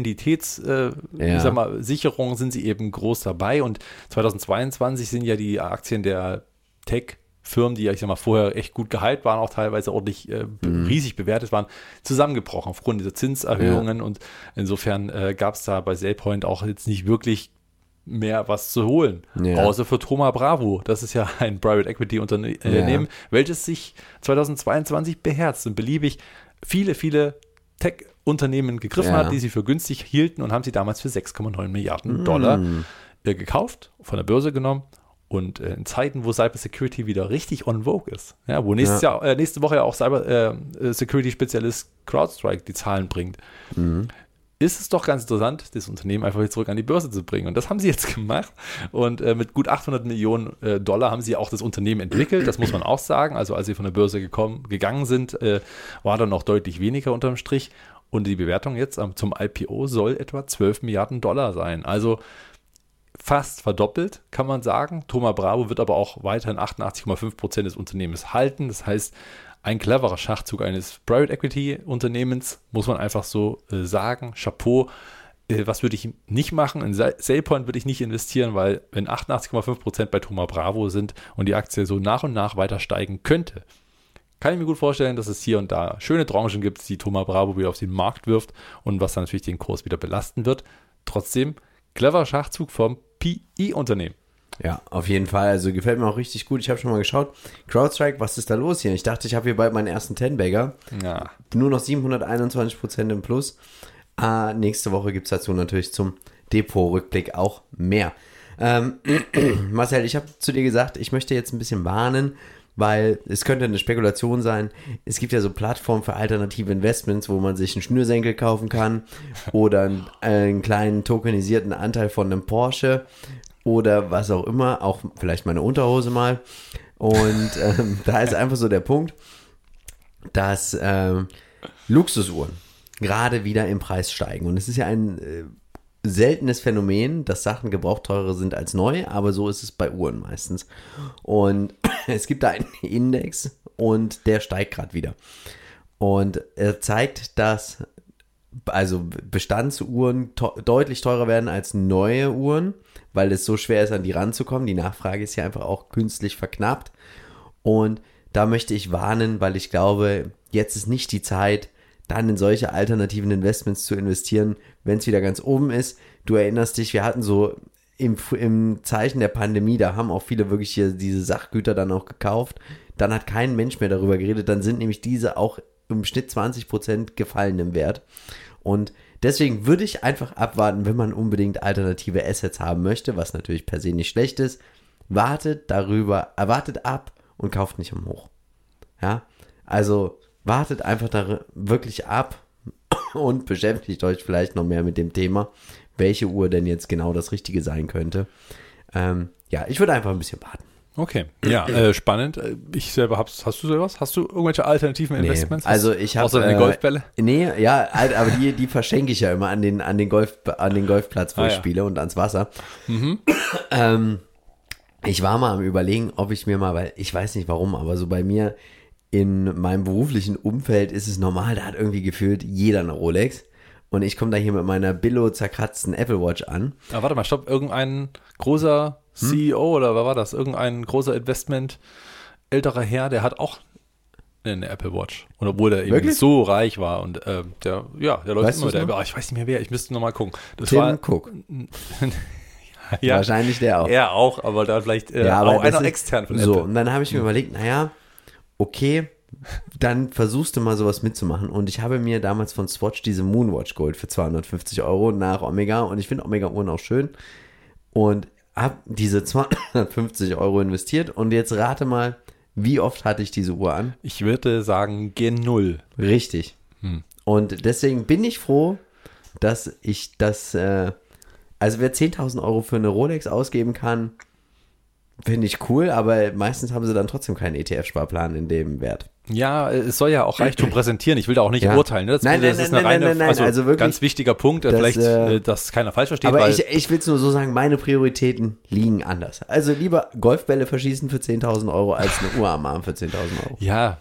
Sicherung sind sie eben groß dabei. Und 2022 sind ja die Aktien der Tech-Firmen, die ja, ich sag mal, vorher echt gut gehypt waren, auch teilweise ordentlich riesig bewertet waren, zusammengebrochen aufgrund dieser Zinserhöhungen. Und insofern gab es da bei SailPoint auch jetzt nicht wirklich mehr was zu holen, außer für Thoma Bravo. Das ist ja ein Private Equity Unternehmen, welches sich 2022 beherzt und beliebig viele Tech-Unternehmen gegriffen hat, die sie für günstig hielten und haben sie damals für 6,9 Milliarden Dollar gekauft, von der Börse genommen. Und in Zeiten, wo Cybersecurity wieder richtig on vogue ist, wo nächste Woche ja auch Cybersecurity-Spezialist CrowdStrike die Zahlen bringt, ist es doch ganz interessant, das Unternehmen einfach wieder zurück an die Börse zu bringen. Und das haben sie jetzt gemacht. Und mit gut 800 Millionen Dollar haben sie auch das Unternehmen entwickelt. Das muss man auch sagen. Also als sie von der Börse gegangen sind, war dann noch deutlich weniger unterm Strich. Und die Bewertung jetzt zum IPO soll etwa 12 Milliarden Dollar sein. Also fast verdoppelt, kann man sagen. Thoma Bravo wird aber auch weiterhin 88,5% des Unternehmens halten. Das heißt, ein cleverer Schachzug eines Private Equity Unternehmens, muss man einfach so sagen. Chapeau. Was würde ich nicht machen? In SailPoint würde ich nicht investieren, weil wenn 88,5% bei Thoma Bravo sind und die Aktie so nach und nach weiter steigen könnte, kann ich mir gut vorstellen, dass es hier und da schöne Tranchen gibt, die Thoma Bravo wieder auf den Markt wirft und was dann natürlich den Kurs wieder belasten wird. Trotzdem, cleverer Schachzug vom PI-Unternehmen. Ja, auf jeden Fall. Also gefällt mir auch richtig gut. Ich habe schon mal geschaut. CrowdStrike, was ist da los hier? Ich dachte, ich habe hier bald meinen ersten 10-Bagger. Ja. Nur noch 721% im Plus. Nächste Woche gibt es dazu natürlich zum Depot-Rückblick auch mehr. Marcel, ich habe zu dir gesagt, ich möchte jetzt ein bisschen warnen, weil es könnte eine Spekulation sein. Es gibt ja so Plattformen für alternative Investments, wo man sich einen Schnürsenkel kaufen kann oder einen kleinen tokenisierten Anteil von einem Porsche oder was auch immer, auch vielleicht meine Unterhose mal. Und da ist einfach so der Punkt, dass Luxusuhren gerade wieder im Preis steigen. Und es ist ja ein seltenes Phänomen, dass Sachen gebraucht teurer sind als neu, aber so ist es bei Uhren meistens. Und es gibt da einen Index und der steigt gerade wieder. Und er zeigt, dass also Bestandsuhren deutlich teurer werden als neue Uhren, weil es so schwer ist, an die ranzukommen. Die Nachfrage ist ja einfach auch künstlich verknappt. Und da möchte ich warnen, weil ich glaube, jetzt ist nicht die Zeit, dann in solche alternativen Investments zu investieren, wenn es wieder ganz oben ist. Du erinnerst dich, wir hatten so im Zeichen der Pandemie, da haben auch viele wirklich hier diese Sachgüter dann auch gekauft. Dann hat kein Mensch mehr darüber geredet. Dann sind nämlich diese auch im Schnitt 20% gefallen im Wert. Und deswegen würde ich einfach abwarten, wenn man unbedingt alternative Assets haben möchte, was natürlich per se nicht schlecht ist. Wartet ab und kauft nicht um hoch. Ja, also wartet einfach da wirklich ab und beschäftigt euch vielleicht noch mehr mit dem Thema, welche Uhr denn jetzt genau das Richtige sein könnte. Ja, ich würde einfach ein bisschen warten. Okay, ja, spannend. Ich selber, hast du sowas? Hast du irgendwelche alternativen Investments? Also ich habe außer deine Golfbälle? Nee, ja, aber die verschenke ich ja immer an den Golfplatz, wo ich spiele und ans Wasser. Mhm. Ich war mal am Überlegen, ob ich mir mal, weil ich weiß nicht warum, aber so bei mir in meinem beruflichen Umfeld ist es normal, da hat irgendwie gefühlt jeder eine Rolex. Und ich komme da hier mit meiner billo zerkratzten Apple Watch an. Aber warte mal, stopp, irgendein großer CEO oder wer war das? Irgendein großer Investment, älterer Herr, der hat auch eine Apple Watch. Und obwohl der eben Wirklich? so reich war und der läuft Weißt immer. du's noch? Aber ich weiß nicht mehr wer, ich müsste nochmal gucken. Das Tim war Cook. ja, Wahrscheinlich der auch. er auch, aber da vielleicht aber auch das einer ist- extern von So, Apple. und dann habe ich mir überlegt, naja, okay, dann versuchst du mal sowas mitzumachen. Und ich habe mir damals von Swatch diese Moonwatch geholt für 250 € nach Omega. Und ich finde Omega-Uhren auch schön. Und habe diese 250 € investiert. Und jetzt rate mal, wie oft hatte ich diese Uhr an? Ich würde sagen G0. Richtig. Und deswegen bin ich froh, dass ich das, also wer 10.000 € für eine Rolex ausgeben kann, finde ich cool, aber meistens haben sie dann trotzdem keinen ETF-Sparplan in dem Wert. Ja, es soll ja auch Reichtum präsentieren. Ich will da auch nicht Ja. urteilen. Ne? Das, Nein, das nein, ist nein, eine reine, nein, nein, nein, also wirklich, ganz wichtiger Punkt. das, Vielleicht, dass keiner falsch versteht. Aber weil, ich will es nur so sagen, meine Prioritäten liegen anders. Also lieber Golfbälle verschießen für 10.000 € als eine Uhr am Arm für 10.000 €. ja,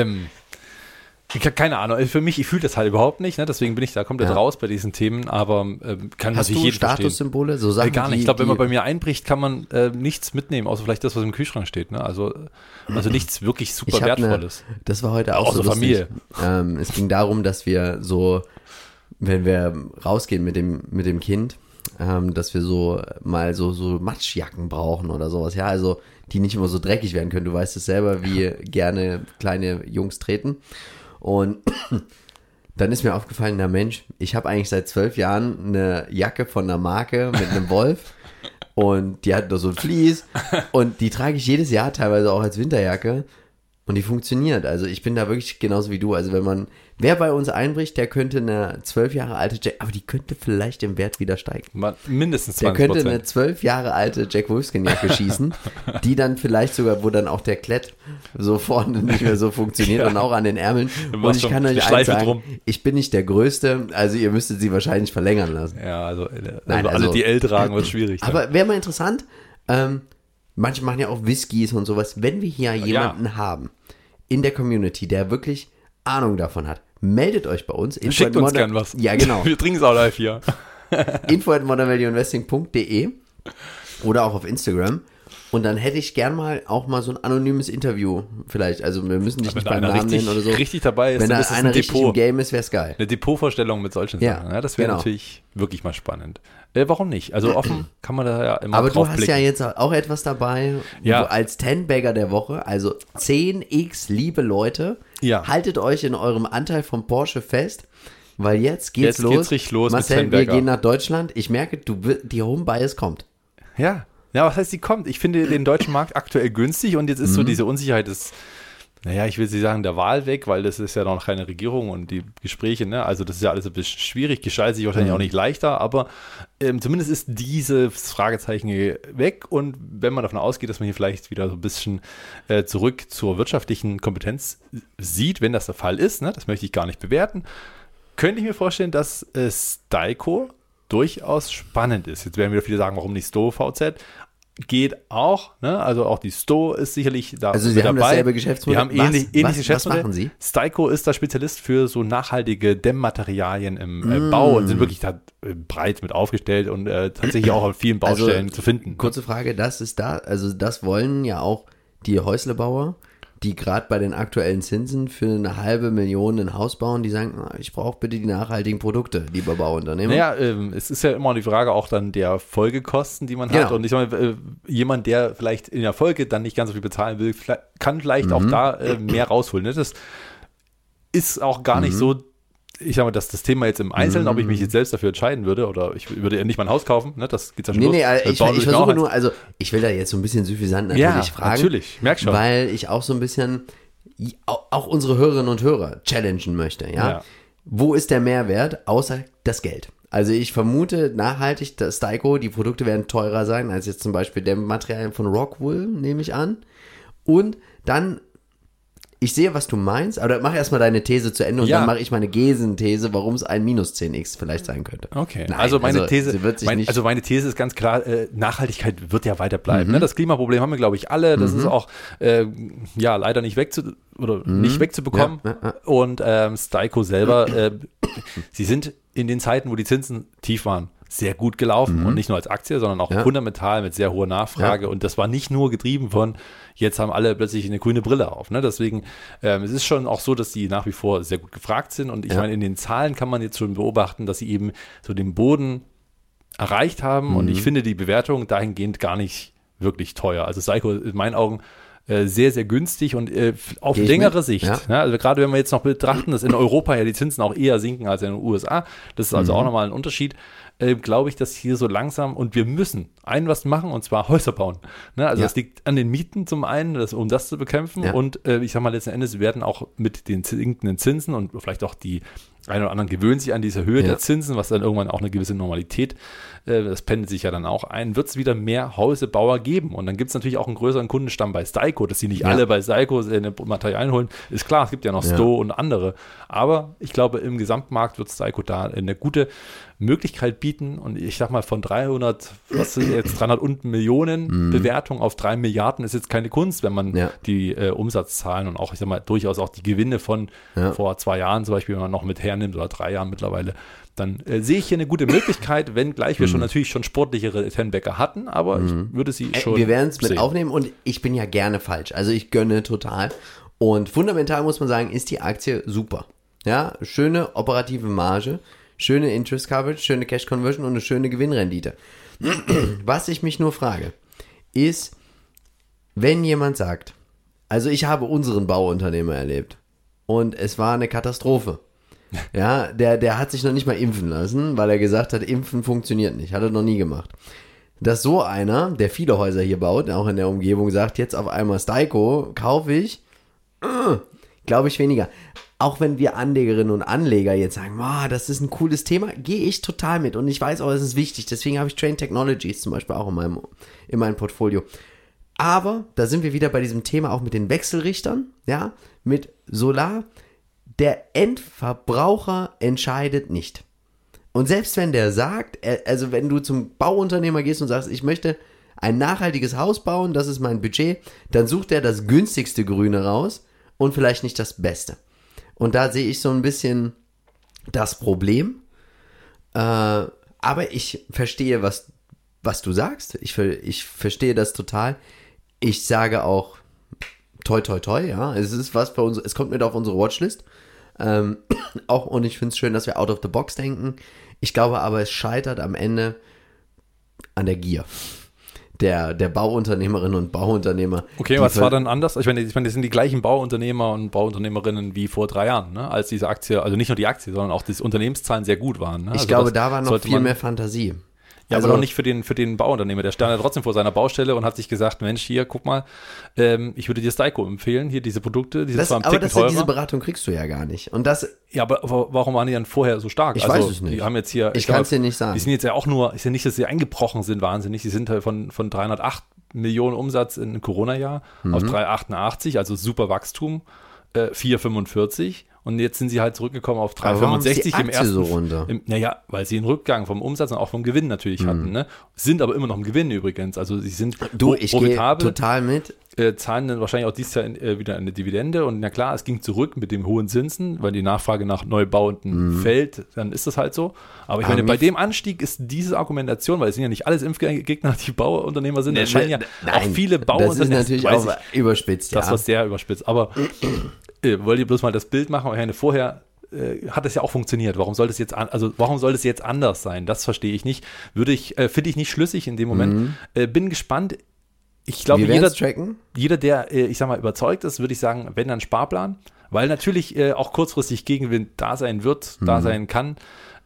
keine Ahnung. Für mich, ich fühle das halt überhaupt nicht. Ne? Deswegen bin ich da komplett raus bei diesen Themen. Aber kann Hast natürlich du jeden verstehen. Statussymbole? So Sachen, Gar nicht. die- Ich glaube, wenn man die- bei mir einbricht, kann man nichts mitnehmen, außer vielleicht das, was im Kühlschrank steht. Ne? Also nichts wirklich super Ich hab Wertvolles. Das war heute auch Außer so lustig. Familie. Es ging darum, dass wir so, wenn wir rausgehen mit dem Kind, dass wir so mal so Matschjacken brauchen oder sowas. Ja, also die nicht immer so dreckig werden können. Du weißt es selber, wie gerne kleine Jungs treten. Und dann ist mir aufgefallen, na Mensch, ich habe eigentlich seit 12 Jahren eine Jacke von einer Marke mit einem Wolf. Und die hat nur so ein Vlies und die trage ich jedes Jahr teilweise auch als Winterjacke und die funktioniert. Also ich bin da wirklich genauso wie du. Also wer bei uns einbricht, der könnte eine 12 Jahre alte Jack, aber die könnte vielleicht im Wert wieder steigen. Mindestens 20%. Der könnte eine 12 Jahre alte Jack Wolfskin Jacke schießen, die dann vielleicht sogar, wo dann auch der Klett so vorne nicht mehr so funktioniert und auch an den Ärmeln. Du Und machst ich schon kann die euch eins Schleife sagen, drum. ich bin nicht der Größte, also ihr müsstet sie wahrscheinlich verlängern lassen. Ja, also, Nein, alle, also- die L tragen, wird schwierig. dann. Aber wäre mal interessant, manche machen ja auch Whiskys und sowas. Wenn wir hier jemanden haben in der Community, der wirklich Ahnung davon hat, meldet euch bei uns. Schickt uns gern was. Ja, genau. Wir trinken es auch live hier. info@modernvalueinvesting.de oder auch auf Instagram. Und dann hätte ich gern mal auch mal so ein anonymes Interview vielleicht. Also wir müssen dich Wenn nicht da beim einer Namen nennen oder so. richtig dabei ist, Wenn dann da ist es einer ein richtig im Depot. Game ist, wäre es geil. Eine Depotvorstellung mit solchen Ja, Sachen. Ja, das wäre genau. natürlich wirklich mal spannend. Warum nicht? Also offen kann man da ja immer Aber drauf du hast blicken. ja jetzt auch etwas dabei, Ja. wo als 10-Bagger der Woche, also 10x, liebe Leute, Ja. haltet euch in eurem Anteil vom Porsche fest, weil jetzt geht's Jetzt los. geht's richtig los mit Marcel, wir 10-Bagger. gehen nach Deutschland. Ich merke, die Home Bias kommt. Ja, was heißt, sie kommt? Ich finde den deutschen Markt aktuell günstig und jetzt ist so diese Unsicherheit des, naja, ich will sie sagen, der Wahl weg, weil das ist ja noch keine Regierung und die Gespräche, ne? Also das ist ja alles ein bisschen schwierig, gestaltet sich wahrscheinlich auch nicht leichter, aber zumindest ist dieses Fragezeichen weg und wenn man davon ausgeht, dass man hier vielleicht wieder so ein bisschen zurück zur wirtschaftlichen Kompetenz sieht, wenn das der Fall ist, ne? Das möchte ich gar nicht bewerten, könnte ich mir vorstellen, dass Steico durchaus spannend ist. Jetzt werden wieder viele sagen, warum nicht Sto VZ? Geht auch, ne? Also auch die Sto ist sicherlich da Also mit sie haben dabei. dasselbe Geschäftsmodell. Die haben ähnliches was Geschäftsmodell. machen sie? Steico ist da Spezialist für so nachhaltige Dämmmaterialien im Bau und sind wirklich da breit mit aufgestellt und tatsächlich auch auf vielen Baustellen zu finden. Kurze Frage, das wollen ja auch die Häuslebauer, die gerade bei den aktuellen Zinsen für 500.000 ein Haus bauen, die sagen, ich brauche bitte die nachhaltigen Produkte, lieber Bauunternehmer. Naja, es ist ja immer die Frage auch dann der Folgekosten, die man hat. Genau. Und ich meine, jemand, der vielleicht in der Folge dann nicht ganz so viel bezahlen will, kann vielleicht auch da mehr rausholen. Ne? Das ist auch gar nicht so, ich sag mal, dass das Thema jetzt im Einzelnen, ob ich mich jetzt selbst dafür entscheiden würde oder ich würde ja nicht mein Haus kaufen, ne? Das geht's ja schon los. Ich Bauen will mir auch versuche eins. nur, also ich will da jetzt so ein bisschen suffisant natürlich Ja, fragen. natürlich, merk schon. Weil ich auch so ein bisschen auch unsere Hörerinnen und Hörer challengen möchte, ja. Ja. Wo ist der Mehrwert außer das Geld? Also ich vermute nachhaltig, dass Steico, die Produkte werden teurer sein als jetzt zum Beispiel Dämmmaterialien von Rockwool, nehme ich an. Und dann, ich sehe, was du meinst, aber mach erstmal deine These zu Ende und Ja. dann mache ich meine Gesenthese, warum es ein minus 10x vielleicht sein könnte. Okay, Nein, also meine These, sie wird sich nicht meine These ist ganz klar, Nachhaltigkeit wird ja weiter bleiben. Ne? Das Klimaproblem haben wir, glaube ich, alle. Das ist auch leider nicht nicht wegzubekommen. Ja. Und Steico selber, sie sind in den Zeiten, wo die Zinsen tief waren, sehr gut gelaufen und nicht nur als Aktie, sondern auch fundamental mit sehr hoher Nachfrage und das war nicht nur getrieben von, jetzt haben alle plötzlich eine grüne Brille auf, ne? Deswegen, es ist schon auch so, dass die nach wie vor sehr gut gefragt sind und ich meine, in den Zahlen kann man jetzt schon beobachten, dass sie eben so den Boden erreicht haben und ich finde die Bewertung dahingehend gar nicht wirklich teuer. Also Seiko ist in meinen Augen sehr, sehr günstig und auf längere Sicht. Ja. Ne? Also gerade wenn wir jetzt noch betrachten, dass in Europa ja die Zinsen auch eher sinken als in den USA, das ist also auch nochmal ein Unterschied, glaube ich, dass hier so langsam und wir müssen was machen und zwar Häuser bauen. Ne? Also das liegt an den Mieten zum einen, um das zu bekämpfen und ich sag mal, letzten Endes werden auch mit den sinkenden Zinsen und vielleicht auch die ein oder anderen gewöhnen sich an diese Höhe der Zinsen, was dann irgendwann auch eine gewisse Normalität, das pendelt sich ja dann auch ein, wird es wieder mehr Häuslebauer geben. Und dann gibt es natürlich auch einen größeren Kundenstamm bei Steiko, dass sie nicht alle bei Steiko Materialien holen. Ist klar, es gibt ja noch Sto und andere. Aber ich glaube, im Gesamtmarkt wird Steiko da eine gute Möglichkeit bieten. Und ich sag mal, von 300 und Millionen Bewertung auf 3 Milliarden ist jetzt keine Kunst, wenn man die Umsatzzahlen und auch, ich sag mal, durchaus auch die Gewinne von vor 2 Jahren zum Beispiel, wenn man noch mit hernimmt oder 3 Jahren mittlerweile, dann sehe ich hier eine gute Möglichkeit, wenngleich wir schon natürlich schon sportlichere Ten-Bagger hatten, aber ich würde sie schon wir werden es mit aufnehmen und ich bin ja gerne falsch. Also ich gönne total. Und fundamental muss man sagen, ist die Aktie super. Ja, schöne operative Marge, schöne Interest Coverage, schöne Cash Conversion und eine schöne Gewinnrendite. Was ich mich nur frage, ist, wenn jemand sagt, also ich habe unseren Bauunternehmer erlebt und es war eine Katastrophe. Ja, der hat sich noch nicht mal impfen lassen, weil er gesagt hat, Impfen funktioniert nicht, hat er noch nie gemacht. Dass so einer, der viele Häuser hier baut, auch in der Umgebung, sagt, jetzt auf einmal Steiko, kaufe ich, glaube ich weniger. Auch wenn wir Anlegerinnen und Anleger jetzt sagen, das ist ein cooles Thema, gehe ich total mit und ich weiß auch, es ist wichtig, deswegen habe ich Trane Technologies zum Beispiel auch in meinem Portfolio. Aber da sind wir wieder bei diesem Thema auch mit den Wechselrichtern, ja, mit Solar. Der Endverbraucher entscheidet nicht. Und selbst wenn der sagt, also wenn du zum Bauunternehmer gehst und sagst, ich möchte ein nachhaltiges Haus bauen, das ist mein Budget, dann sucht er das günstigste Grüne raus und vielleicht nicht das Beste. Und da sehe ich so ein bisschen das Problem. Aber ich verstehe, was du sagst. Ich verstehe das total. Ich sage auch, toi, toi, toi, ja. Es ist was für uns, es kommt mit auf unsere Watchlist. Auch, und ich finde es schön, dass wir out of the box denken. Ich glaube aber, es scheitert am Ende an der Gier der Bauunternehmerinnen und Bauunternehmer. Okay, was war dann anders? Ich meine, das sind die gleichen Bauunternehmer und Bauunternehmerinnen wie vor 3 Jahren, ne? Als diese Aktie, also nicht nur die Aktie, sondern auch die Unternehmenszahlen sehr gut waren. Ne? Ich glaube, da war noch viel mehr Fantasie. Ja, also, aber doch nicht für den Bauunternehmer. Der stand ja trotzdem vor seiner Baustelle und hat sich gesagt, Mensch, hier, guck mal, ich würde dir Steiko empfehlen, hier diese Produkte, die sind zwar ein Ticken teurer. Diese Beratung kriegst du ja gar nicht. Und das. Ja, aber warum waren die dann vorher so stark? Ich weiß es nicht. Die haben jetzt hier. Ich kann es dir nicht sagen. Die sind jetzt ja auch nur, ist ja nicht, dass sie eingebrochen sind, wahnsinnig. Die sind halt von 308 Millionen Umsatz im Corona-Jahr auf 388, also super Wachstum, 445. Und jetzt sind sie halt zurückgekommen auf 365 im ersten. So runter? Naja, weil sie einen Rückgang vom Umsatz und auch vom Gewinn natürlich hatten. Ne? Sind aber immer noch im Gewinn übrigens. Also sie sind profitabel. Total mit. Zahlen dann wahrscheinlich auch dieses Jahr wieder eine Dividende. Und na klar, es ging zurück mit dem hohen Zinsen, weil die Nachfrage nach Neubauenden fällt. Dann ist das halt so. Aber ich meine, bei dem Anstieg ist diese Argumentation, weil es sind ja nicht alles Impfgegner, die Bauunternehmer sind. Es scheinen ja auch viele Bauunternehmer. Das ist natürlich auch überspitzt. Das war sehr überspitzt. Aber wollt ihr bloß mal das Bild machen? Ich meine, vorher hat es ja auch funktioniert. Warum soll das jetzt anders sein? Das verstehe ich nicht. Finde ich nicht schlüssig in dem Moment. Bin gespannt. Ich glaube, jeder, der, ich sag mal, überzeugt ist, würde ich sagen, wenn dann Sparplan, weil natürlich auch kurzfristig Gegenwind da sein wird, da sein kann.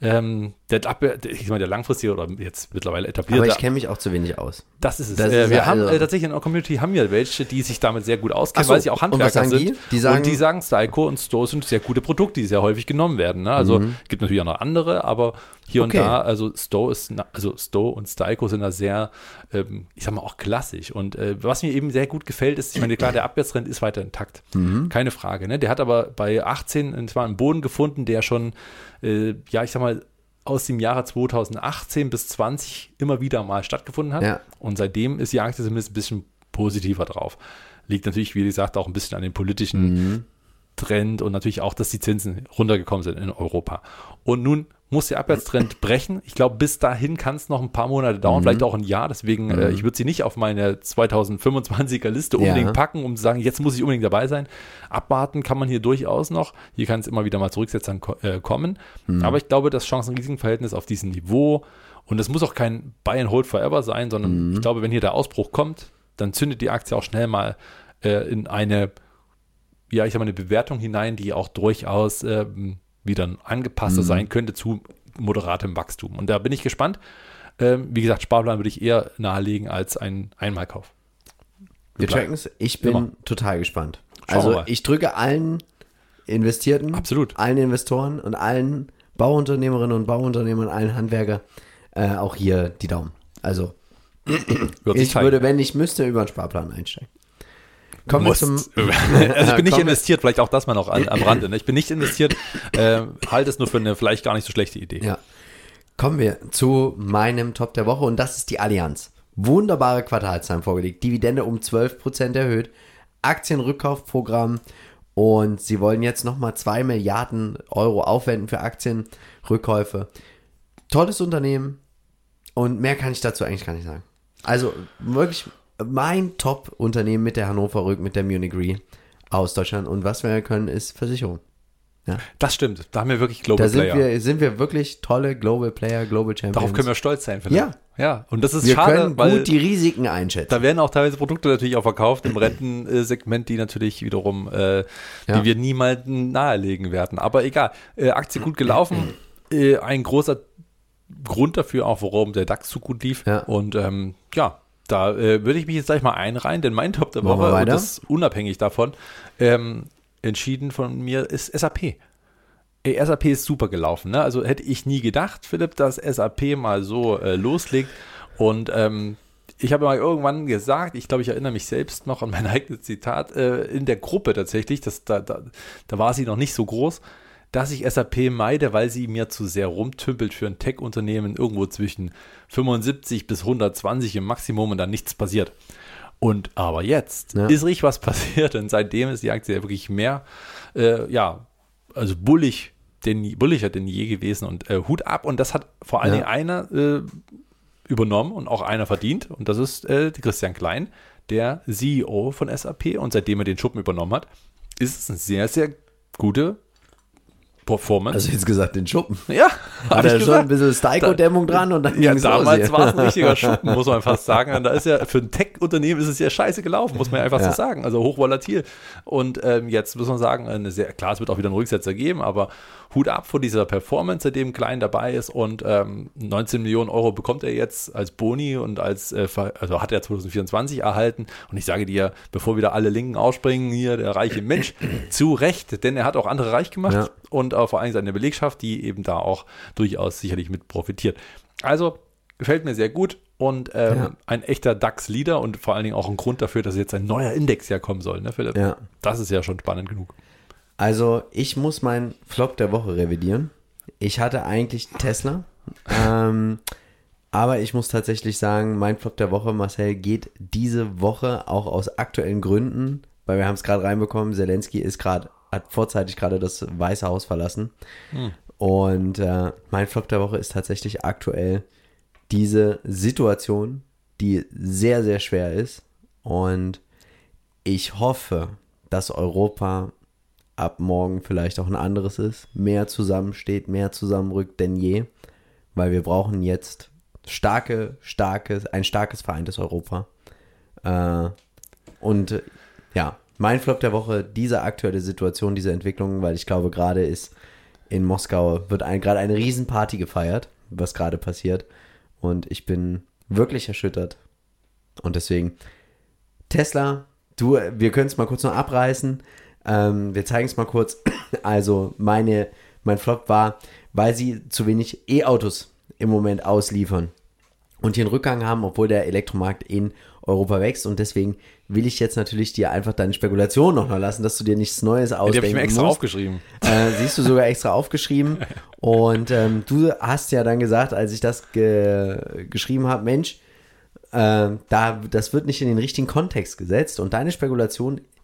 Der langfristige oder jetzt mittlerweile etablierte. Aber ich kenne mich auch zu wenig aus. Das ist es. Wir haben tatsächlich in der Community welche, die sich damit sehr gut auskennen, weil sie auch Handwerker sind. Die sagen, Steiko und Sto sind sehr gute Produkte, die sehr häufig genommen werden. Ne? Also gibt natürlich auch noch andere, aber hier und da, also Sto und Steiko sind da sehr, ich sag mal, auch klassisch. Und was mir eben sehr gut gefällt, ist, ich meine, klar, der Abwärtstrend ist weiter intakt. Keine Frage. Ne? Der hat aber bei 18 zwar einen Boden gefunden, der schon, ich sag mal, aus dem Jahre 2018 bis 20 immer wieder mal stattgefunden hat. Ja. Und seitdem ist die Aktie zumindest ein bisschen positiver drauf. Liegt natürlich, wie gesagt, auch ein bisschen an den politischen Abwärtstrend und natürlich auch, dass die Zinsen runtergekommen sind in Europa. Und nun muss der Abwärtstrend brechen. Ich glaube, bis dahin kann es noch ein paar Monate dauern, vielleicht auch ein Jahr. Deswegen, ich würde sie nicht auf meine 2025er Liste unbedingt packen, um zu sagen, jetzt muss ich unbedingt dabei sein. Abwarten kann man hier durchaus noch. Hier kann es immer wieder mal Zurücksetzern kommen. Aber ich glaube, das Chancen-Risiken-Verhältnis auf diesem Niveau, und das muss auch kein Buy and Hold Forever sein, sondern ich glaube, wenn hier der Ausbruch kommt, dann zündet die Aktie auch schnell mal in eine, ja, ich sag mal, eine Bewertung hinein, die auch durchaus wieder angepasster sein könnte zu moderatem Wachstum. Und da bin ich gespannt. Wie gesagt, Sparplan würde ich eher nahelegen als ein Einmalkauf. Wir checken es. Ich bin total gespannt. Also ich drücke allen Investierten, allen Investoren und allen Bauunternehmerinnen und Bauunternehmern, allen Handwerker auch hier die Daumen. Also ich würde, wenn ich müsste, über einen Sparplan einsteigen. Also ich bin nicht investiert, vielleicht auch das mal noch am Rande. Ne? Ich bin nicht investiert, halte es nur für eine vielleicht gar nicht so schlechte Idee. Ja. Kommen wir zu meinem Top der Woche und das ist die Allianz. Wunderbare Quartalszahlen vorgelegt, Dividende um 12% erhöht, Aktienrückkaufprogramm und sie wollen jetzt nochmal 2 Milliarden Euro aufwenden für Aktienrückkäufe. Tolles Unternehmen und mehr kann ich dazu eigentlich gar nicht sagen. Also wirklich mein Top-Unternehmen mit der Hannover Rück, mit der Munich Re aus Deutschland. Und was wir können, ist Versicherung. Ja. Das stimmt. Da haben wir wirklich Global Player. Da sind wir wirklich tolle Global Player, Global Champions. Darauf können wir stolz sein, Philipp. Ja. Ja. Und das ist wir schade, können weil gut die Risiken einschätzen. Da werden auch teilweise Produkte natürlich auch verkauft im Rentensegment, die natürlich wiederum, die wir niemanden nahelegen werden. Aber egal. Aktie gut gelaufen. Ein großer Grund dafür auch, warum der DAX so gut lief. Ja. Und da würde ich mich jetzt gleich mal einreihen, denn mein Top der Woche, und das unabhängig davon, entschieden von mir, ist SAP. SAP ist super gelaufen. Ne? Also hätte ich nie gedacht, Philipp, dass SAP mal so loslegt. Und ich habe mal irgendwann gesagt, ich glaube, ich erinnere mich selbst noch an mein eigenes Zitat, in der Gruppe tatsächlich, da war sie noch nicht so groß, dass ich SAP meide, weil sie mir zu sehr rumtümpelt für ein Tech-Unternehmen irgendwo zwischen 75 bis 120 im Maximum und dann nichts passiert. Aber jetzt ist richtig was passiert und seitdem ist die Aktie ja wirklich mehr, also bulliger denn je gewesen und Hut ab. Und das hat vor allen Dingen einer übernommen und auch einer verdient und das ist Christian Klein, der CEO von SAP, und seitdem er den Schuppen übernommen hat, ist es eine sehr, sehr gute Performance. Also jetzt gesagt, den Schuppen. Ja. Hat er schon ein bisschen Styko-Dämmung dran und dann ging's damals war es ein richtiger Schuppen, muss man fast sagen. Und da ist ja, für ein Tech-Unternehmen ist es ja scheiße gelaufen, muss man einfach so sagen. Also hochvolatil. Und jetzt muss man sagen, klar, es wird auch wieder einen Rücksetzer geben, aber Hut ab vor dieser Performance, seitdem Klein dabei ist und 19 Millionen Euro bekommt er jetzt als Boni und also hat er 2024 erhalten. Und ich sage dir, bevor wieder alle Linken ausspringen, hier der reiche Mensch, zu Recht, denn er hat auch andere reich gemacht und vor allem seine Belegschaft, die eben da auch durchaus sicherlich mit profitiert. Also gefällt mir sehr gut und ein echter DAX-Leader und vor allen Dingen auch ein Grund dafür, dass jetzt ein neuer Index kommen soll, ne, Philipp? Ja. Das ist ja schon spannend genug. Also ich muss meinen Flop der Woche revidieren. Ich hatte eigentlich Tesla, aber ich muss tatsächlich sagen, mein Flop der Woche, Marcel, geht diese Woche auch aus aktuellen Gründen, weil wir haben es gerade reinbekommen, Zelensky hat vorzeitig gerade das Weiße Haus verlassen. Und mein Flop der Woche ist tatsächlich aktuell diese Situation, die sehr, sehr schwer ist. Und ich hoffe, dass Europa ab morgen vielleicht auch ein anderes ist, mehr zusammensteht, mehr zusammenrückt denn je, weil wir brauchen jetzt ein starkes vereintes Europa. Mein Flop der Woche, diese aktuelle Situation, diese Entwicklung, weil ich glaube, gerade ist in Moskau, wird gerade eine Riesenparty gefeiert, was gerade passiert. Und ich bin wirklich erschüttert. Und deswegen, Tesla, wir können es mal kurz noch abreißen. Wir zeigen es mal kurz. Also mein Flop war, weil sie zu wenig E-Autos im Moment ausliefern und hier einen Rückgang haben, obwohl der Elektromarkt in Europa wächst. Und deswegen will ich jetzt natürlich dir einfach deine Spekulation noch lassen, dass du dir nichts Neues ausdenken musst. Die habe ich mir extra aufgeschrieben. Siehst du, sogar extra aufgeschrieben. Und du hast ja dann gesagt, als ich das geschrieben habe, Mensch, das wird nicht in den richtigen Kontext gesetzt. Und deine Spekulation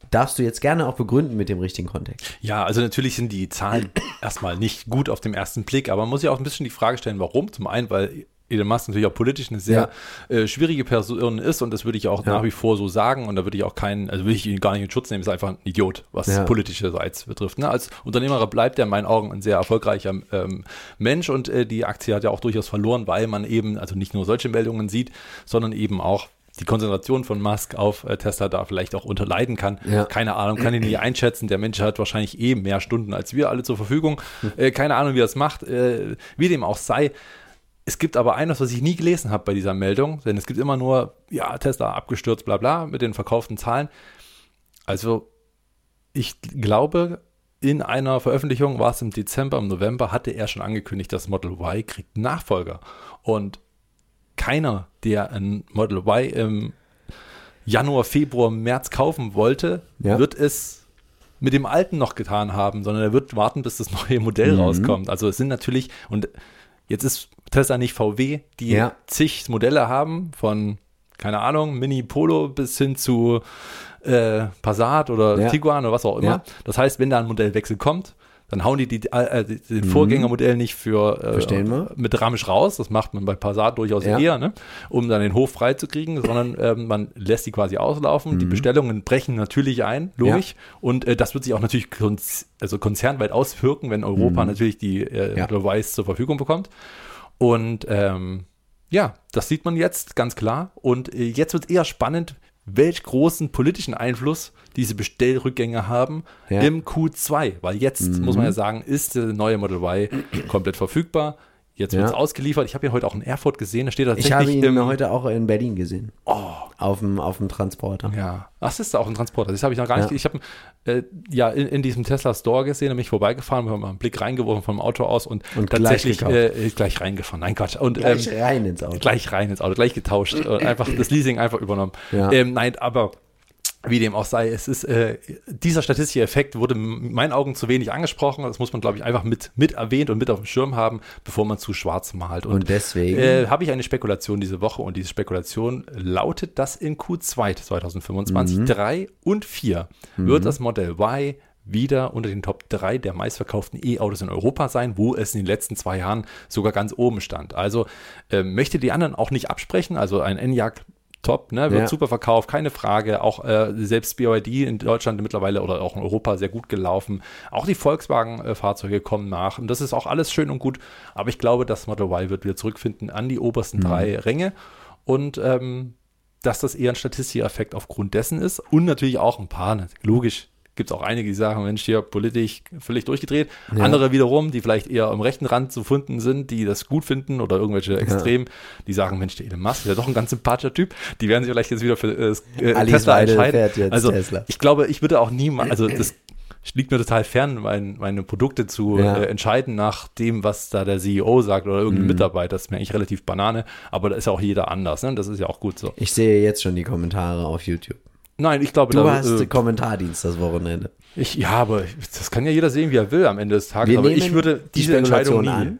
darfst du jetzt gerne auch begründen mit dem richtigen Kontext. Ja, also natürlich sind die Zahlen erstmal nicht gut auf dem ersten Blick, aber man muss ja auch ein bisschen die Frage stellen, warum. Zum einen, weil Elon Musk natürlich auch politisch eine sehr schwierige Person ist und das würde ich auch nach wie vor so sagen und da würde ich auch würde ich ihn gar nicht in Schutz nehmen, ist einfach ein Idiot, was politischerseits betrifft. Ne? Als Unternehmer bleibt er in meinen Augen ein sehr erfolgreicher Mensch und die Aktie hat ja auch durchaus verloren, weil man eben also nicht nur solche Meldungen sieht, sondern eben auch die Konzentration von Musk auf Tesla da vielleicht auch unterleiden kann. Ja. Keine Ahnung, kann ich nicht einschätzen. Der Mensch hat wahrscheinlich mehr Stunden als wir alle zur Verfügung. Keine Ahnung, wie er es macht. Wie dem auch sei. Es gibt aber eines, was ich nie gelesen habe bei dieser Meldung, denn es gibt immer nur, ja, Tesla abgestürzt, bla bla, mit den verkauften Zahlen. Also ich glaube, in einer Veröffentlichung war es im Dezember, im November, hatte er schon angekündigt, das Model Y kriegt einen Nachfolger. Und keiner, der ein Model Y im Januar, Februar, März kaufen wollte, wird es mit dem alten noch getan haben, sondern er wird warten, bis das neue Modell rauskommt. Also es sind natürlich, und jetzt ist Tesla nicht VW, die zig Modelle haben, von, keine Ahnung, Mini Polo bis hin zu Passat oder Tiguan oder was auch immer. Ja. Das heißt, wenn da ein Modellwechsel kommt, dann hauen die den Vorgängermodell nicht mit Ramsch raus. Das macht man bei Passat durchaus eher, ne? Um dann den Hof freizukriegen, sondern man lässt die quasi auslaufen. Die Bestellungen brechen natürlich ein, logisch. Ja. Und das wird sich auch natürlich konzernweit auswirken, wenn Europa natürlich die Device zur Verfügung bekommt. Und das sieht man jetzt ganz klar. Und jetzt wird es eher spannend, welch großen politischen Einfluss diese Bestellrückgänge haben im Q2, weil jetzt, muss man ja sagen, ist der neue Model Y komplett verfügbar. Jetzt wird es ausgeliefert. Ich habe ihn heute auch in Erfurt gesehen. Da steht tatsächlich. Ich habe ihn heute auch in Berlin gesehen. Oh. Auf dem Transporter. Ja. Ach, ist da auch ein Transporter. Das habe ich noch gar nicht. Ich habe in diesem Tesla Store gesehen, da bin ich vorbeigefahren, habe mal einen Blick reingeworfen vom Auto aus und tatsächlich gleich reingefahren. Nein, Quatsch. Und, gleich rein ins Auto. Gleich getauscht. Einfach das Leasing einfach übernommen. Ja. Nein, aber wie dem auch sei, es ist dieser statistische Effekt wurde in meinen Augen zu wenig angesprochen. Das muss man, glaube ich, einfach mit erwähnt und mit auf dem Schirm haben, bevor man zu schwarz malt. Und deswegen habe ich eine Spekulation diese Woche und diese Spekulation lautet, dass in Q2 2025 3 und 4 wird das Model Y wieder unter den Top 3 der meistverkauften E-Autos in Europa sein, wo es in den letzten 2 Jahren sogar ganz oben stand. Also möchte die anderen auch nicht absprechen, also ein Enyaq top, ne? Wird super verkauft, keine Frage. Auch selbst BYD in Deutschland mittlerweile oder auch in Europa sehr gut gelaufen. Auch die Volkswagen-Fahrzeuge kommen nach. Und das ist auch alles schön und gut. Aber ich glaube, das Model Y wird wieder zurückfinden an die obersten 3 Ränge. Und dass das eher ein statistischer Effekt aufgrund dessen ist. Und natürlich auch ein paar, logisch, gibt es auch einige, die sagen, Mensch, hier politisch völlig durchgedreht. Ja. Andere wiederum, die vielleicht eher am rechten Rand zu finden sind, die das gut finden oder irgendwelche Extremen, die sagen, Mensch, der Elon Musk ist ja doch ein ganz sympathischer Typ. Die werden sich vielleicht jetzt wieder für Tesla entscheiden. Also Tesla. Ich glaube, ich würde auch niemals, also das liegt mir total fern, meine Produkte zu entscheiden nach dem, was da der CEO sagt oder irgendein Mitarbeiter. Das ist mir eigentlich relativ Banane, aber da ist ja auch jeder anders. Ne? Das ist ja auch gut so. Ich sehe jetzt schon die Kommentare auf YouTube. Nein, ich glaube, du hast Kommentardienst das Wochenende. Aber das kann ja jeder sehen, wie er will am Ende des Tages. Aber ich würde diese Entscheidung nie. An.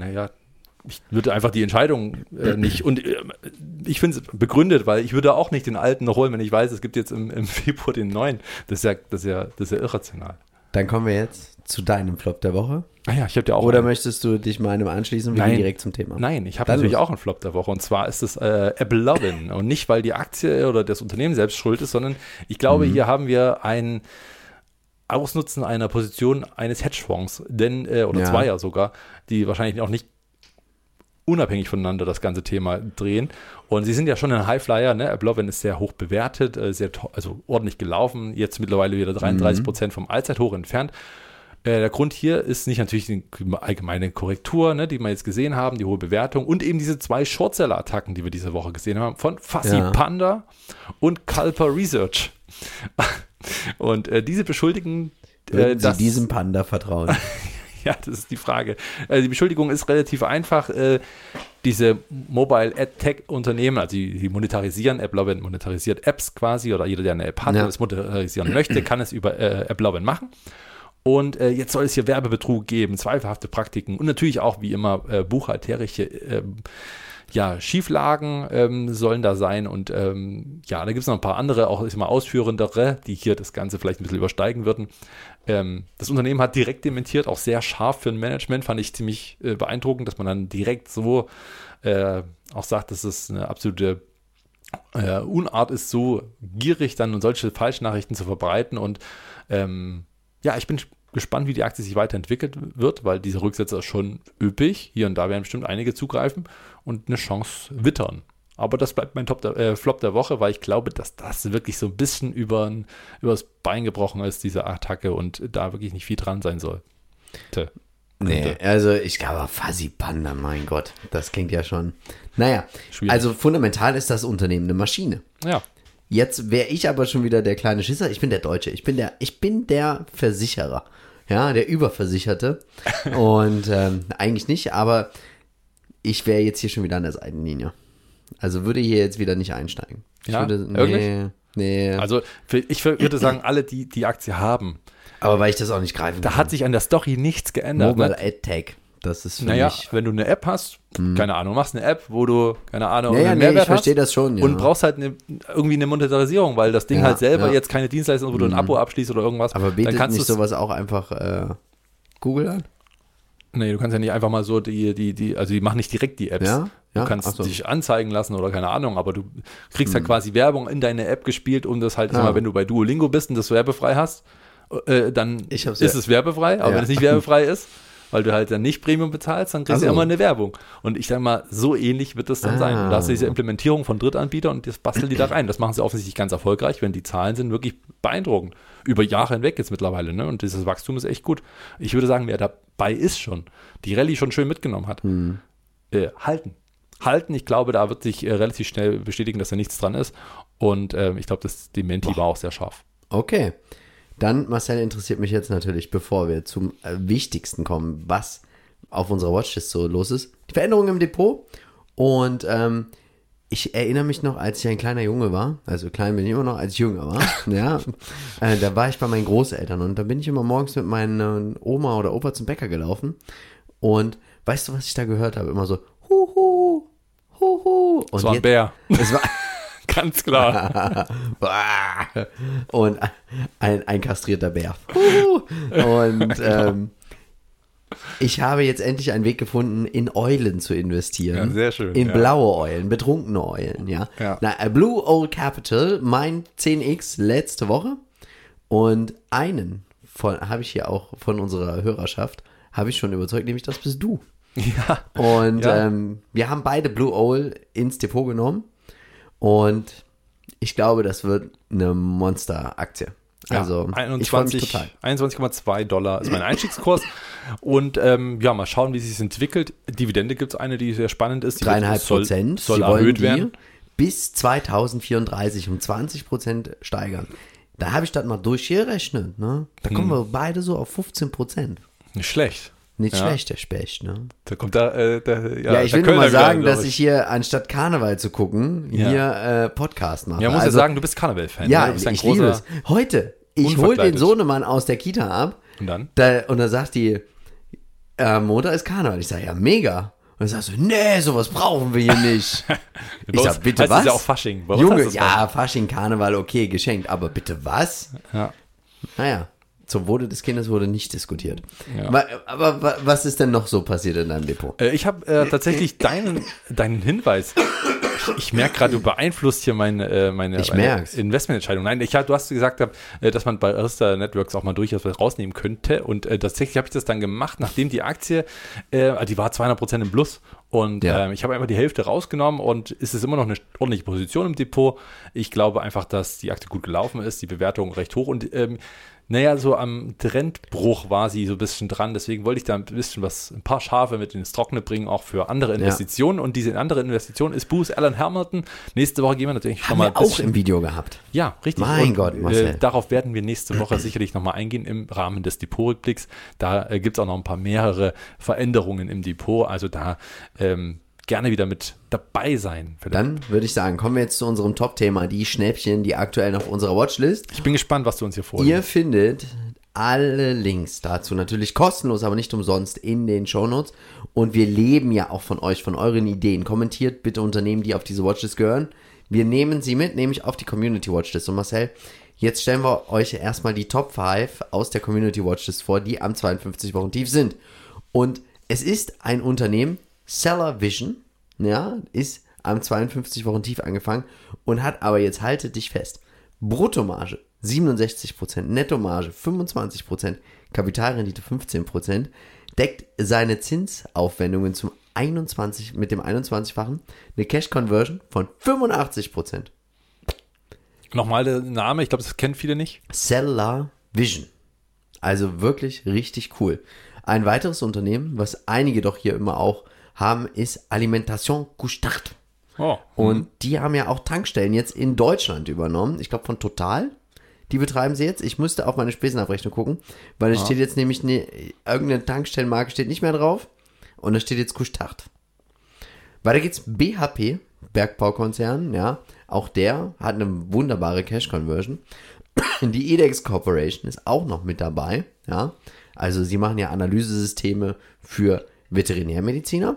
Ich würde einfach die Entscheidung nicht. Und ich finde es begründet, weil ich würde auch nicht den alten noch holen, wenn ich weiß, es gibt jetzt im Februar den neuen. Das ist ja irrational. Dann kommen wir jetzt zu deinem Flop der Woche. Ah ja, ich habe ja auch. Oder möchtest du dich meinem anschließen? Wir gehen direkt zum Thema. Nein, ich habe natürlich auch einen Flop der Woche. Und zwar ist es AppLovin. Und nicht, weil die Aktie oder das Unternehmen selbst schuld ist, sondern ich glaube, hier haben wir ein Ausnutzen einer Position eines Hedgefonds, oder zweier sogar, die wahrscheinlich auch nicht unabhängig voneinander das ganze Thema drehen. Und sie sind ja schon ein Highflyer, ne? AppLovin ist sehr hoch bewertet, also ordentlich gelaufen, jetzt mittlerweile wieder 33% vom Allzeithoch entfernt. Der Grund hier ist nicht natürlich die allgemeine Korrektur, ne, die wir jetzt gesehen haben, die hohe Bewertung und eben diese 2 Shortseller-Attacken, die wir diese Woche gesehen haben, von Fassi Panda und Culper Research. Und diese beschuldigen, dass Sie diesem Panda vertrauen. Ja, das ist die Frage. Die Beschuldigung ist relativ einfach. Diese Mobile Ad Tech Unternehmen, also die monetarisieren, AppLovin monetarisiert Apps quasi, oder jeder, der eine App hat und es monetarisieren möchte, kann es über AppLovin machen. Und jetzt soll es hier Werbebetrug geben, zweifelhafte Praktiken und natürlich auch wie immer buchhalterische Schieflagen sollen da sein und da gibt es noch ein paar andere, auch ist mal ausführendere, die hier das Ganze vielleicht ein bisschen übersteigen würden. Das Unternehmen hat direkt dementiert, auch sehr scharf für ein Management, fand ich ziemlich beeindruckend, dass man dann direkt so auch sagt, dass es eine absolute Unart ist, so gierig dann und solche Falschnachrichten zu verbreiten und ich bin gespannt, wie die Aktie sich weiterentwickelt wird, weil diese Rücksetzer ist schon üppig. Hier und da werden bestimmt einige zugreifen und eine Chance wittern. Aber das bleibt mein Flop der Woche, weil ich glaube, dass das wirklich so ein bisschen übers Bein gebrochen ist, diese Attacke, und da wirklich nicht viel dran sein soll. Nee, also ich glaube, Fuzzy Panda, mein Gott, das klingt ja schon. Naja, schwierig. Also fundamental ist das Unternehmen eine Maschine. Ja. Jetzt wäre ich aber schon wieder der kleine Schisser. Ich bin der Deutsche. Ich bin der Versicherer. Ja, der Überversicherte. Und eigentlich nicht, aber ich wäre jetzt hier schon wieder an der Seitenlinie. Also würde hier jetzt wieder nicht einsteigen. Nee. Also ich würde sagen, alle, die die Aktie haben. Aber weil ich das auch nicht greifen kann. Da hat sich an der Story nichts geändert. Mobile AdTech. Das ist für mich. Wenn du eine App hast, keine Ahnung, machst eine App, wo du, keine Ahnung, einen Mehrwert ich verstehe das schon, ja. Und brauchst halt irgendwie eine Monetarisierung, weil das Ding halt selber jetzt keine Dienstleistung, wo du ein Abo abschließt oder irgendwas. Aber bietet nicht sowas auch einfach Google an? Nee, du kannst ja nicht einfach mal so also die machen nicht direkt die Apps. Ja? Du kannst dich anzeigen lassen oder keine Ahnung, aber du kriegst halt quasi Werbung in deine App gespielt, um das halt, wenn du bei Duolingo bist und das werbefrei hast, dann ist es werbefrei, aber wenn es nicht werbefrei ist, weil du halt dann nicht Premium bezahlst, dann kriegst du immer eine Werbung. Und ich sage mal, so ähnlich wird das dann sein. Und da hast du diese Implementierung von Drittanbietern und das basteln die da rein. Das machen sie offensichtlich ganz erfolgreich, wenn die Zahlen sind wirklich beeindruckend. Über Jahre hinweg jetzt mittlerweile, ne? Und dieses Wachstum ist echt gut. Ich würde sagen, wer dabei ist schon, die Rallye schon schön mitgenommen hat, halten. Ich glaube, da wird sich relativ schnell bestätigen, dass da nichts dran ist. Und ich glaube, das Dementi war auch sehr scharf. Okay. Dann, Marcel, interessiert mich jetzt natürlich, bevor wir zum Wichtigsten kommen, was auf unserer Watchlist so los ist, die Veränderung im Depot. Und ich erinnere mich noch, als ich ein kleiner Junge war, also klein bin ich immer noch, als ich jünger war, da war ich bei meinen Großeltern und da bin ich immer morgens mit meinen Oma oder Opa zum Bäcker gelaufen. Und weißt du, was ich da gehört habe? Immer so, huhu, huhu. Und es war ein Bär. Es war ganz klar. Und ein kastrierter Bär. Und ich habe jetzt endlich einen Weg gefunden, in Eulen zu investieren. Ja, sehr schön. In blaue Eulen, betrunkene Eulen, ja. Blue Owl Capital, mein 10x letzte Woche. Und einen habe ich hier auch von unserer Hörerschaft, habe ich schon überzeugt, nämlich das bist du. Ja. Und wir haben beide Blue Owl ins Depot genommen. Und ich glaube, das wird eine Monster-Aktie. Also, ich freue mich total. $21,2 ist mein Einstiegskurs. Und mal schauen, wie es sich entwickelt. Dividende gibt es eine, die sehr spannend ist. 3,5%. Soll erhöht werden. Bis 2034 um 20% steigern. Da habe ich das mal durchgerechnet. Ne? Da kommen wir beide so auf 15%. Nicht schlecht. Nicht schlecht, der Specht, ne? Da kommt ich will nur mal sagen, dass ich hier, anstatt Karneval zu gucken, hier Podcast mache. Ja, muss ja sagen, du bist Karneval-Fan. Ja, ne? Du bist ich liebe es. Heute, ich hole den Sohnemann aus der Kita ab. Und dann? Und da sagt die, Montag ist Karneval. Ich sage, ja, mega. Und dann sagst du, nee, sowas brauchen wir hier nicht. Ich sag, bitte was? Das ist ja auch Fasching. Junge, ja, Fasching, Karneval, okay, geschenkt. Aber bitte was? Ja. Naja. Zum Wohle des Kindes wurde nicht diskutiert. Ja. Aber was ist denn noch so passiert in deinem Depot? Ich habe tatsächlich deinen Hinweis. Ich merke gerade, du beeinflusst hier meine Investmententscheidung. Nein, du hast gesagt, dass man bei Arista Networks auch mal durchaus was rausnehmen könnte. Und tatsächlich habe ich das dann gemacht, nachdem die Aktie, die war 200% im Plus. Und ich habe einfach die Hälfte rausgenommen und es ist immer noch eine ordentliche Position im Depot. Ich glaube einfach, dass die Aktie gut gelaufen ist, die Bewertung recht hoch und so am Trendbruch war sie so ein bisschen dran, deswegen wollte ich da ein paar Schafe mit ins Trockene bringen, auch für andere Investitionen. Und diese andere Investition ist Booz Allen Hamilton. Nächste Woche gehen wir natürlich nochmal ein bisschen. Auch im Video gehabt. Ja, richtig. Mein Gott, Marcel. Darauf werden wir nächste Woche sicherlich nochmal eingehen im Rahmen des Depotrückblicks. Da gibt es auch noch mehrere Veränderungen im Depot, also da gerne wieder mit dabei sein. Dann würde ich sagen, kommen wir jetzt zu unserem Top-Thema, die Schnäppchen, die aktuell auf unserer Watchlist. Ich bin gespannt, was du uns hier vorliest. Ihr findet alle Links dazu natürlich kostenlos, aber nicht umsonst in den Shownotes. Und wir leben ja auch von euch, von euren Ideen. Kommentiert bitte Unternehmen, die auf diese Watchlist gehören. Wir nehmen sie mit, nämlich auf die Community Watchlist. Und Marcel, jetzt stellen wir euch erstmal die Top 5 aus der Community Watchlist vor, die am 52 Wochen tief sind. Und es ist ein Unternehmen, Seller Vision, ja, ist am 52 Wochen tief angefangen und hat aber jetzt, haltet dich fest, Bruttomarge 67%, Nettomarge 25%, Kapitalrendite 15%, deckt seine Zinsaufwendungen mit dem 21-fachen, eine Cash-Conversion von 85%. Nochmal der Name, ich glaube, das kennen viele nicht. Seller Vision. Also wirklich richtig cool. Ein weiteres Unternehmen, was einige doch hier immer auch haben, ist Alimentation Couche-Tard. Oh. Und die haben ja auch Tankstellen jetzt in Deutschland übernommen. Ich glaube von Total. Die betreiben sie jetzt. Ich müsste auf meine Spesenabrechnung gucken, weil es steht jetzt nämlich irgendeine Tankstellenmarke steht nicht mehr drauf. Und da steht jetzt Couche-Tard. Weiter geht's BHP, Bergbaukonzern, ja. Auch der hat eine wunderbare Cash-Conversion. Die IDEX Corporation ist auch noch mit dabei, ja. Also sie machen ja Analysesysteme für Veterinärmediziner.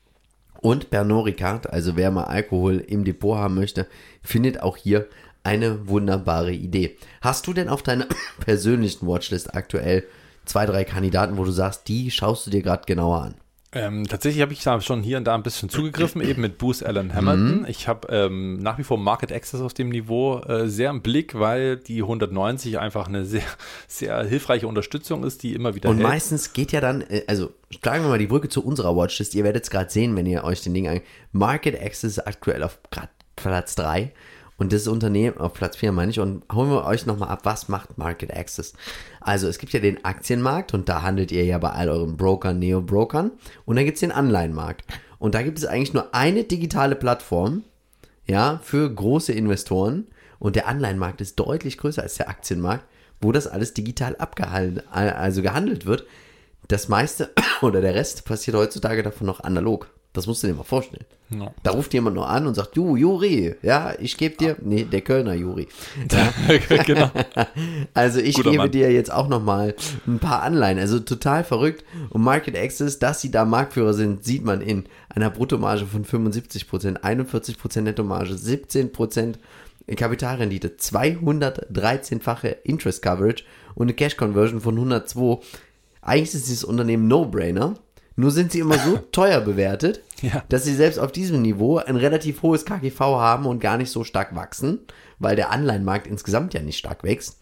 Und Pernod Ricard, also wer mal Alkohol im Depot haben möchte, findet auch hier eine wunderbare Idee. Hast du denn auf deiner persönlichen Watchlist aktuell 2, 3 Kandidaten, wo du sagst, die schaust du dir gerade genauer an? Tatsächlich habe ich da schon hier und da ein bisschen zugegriffen, eben mit Booz Allen Hamilton. Ich habe nach wie vor Market Access auf dem Niveau sehr im Blick, weil die 190 einfach eine sehr, sehr hilfreiche Unterstützung ist, die immer wieder Und hält. meistens geht ja dann, also schlagen wir mal die Brücke zu unserer Watchlist. Ihr werdet es gerade sehen, wenn ihr euch den Ding anguckt. Market Access ist aktuell auf gerade Platz 3. Und das Unternehmen auf Platz 4 meine ich. Und holen wir euch nochmal ab, was macht Market Access? Also es gibt ja den Aktienmarkt und da handelt ihr ja bei all euren Brokern, Neo-Brokern. Und dann gibt es den Anleihenmarkt. Und da gibt es eigentlich nur eine digitale Plattform, ja, für große Investoren. Und der Anleihenmarkt ist deutlich größer als der Aktienmarkt, wo das alles digital gehandelt wird. Das meiste oder der Rest passiert heutzutage davon noch analog. Das musst du dir mal vorstellen. No. Da ruft jemand nur an und sagt, Juri, ja, ich gebe dir, nee, der Kölner Juri. Ja. Genau. Also ich Guter gebe Mann. dir jetzt auch nochmal ein paar Anleihen. Also total verrückt. Und Market Access, dass sie da Marktführer sind, sieht man in einer Bruttomarge von 75%, 41% Nettomarge, 17% Kapitalrendite, 213-fache Interest Coverage und eine Cash Conversion von 102. Eigentlich ist dieses Unternehmen No-Brainer. Nur sind sie immer so teuer bewertet, Ja. dass sie selbst auf diesem Niveau ein relativ hohes KGV haben und gar nicht so stark wachsen, weil der Anleihenmarkt insgesamt ja nicht stark wächst.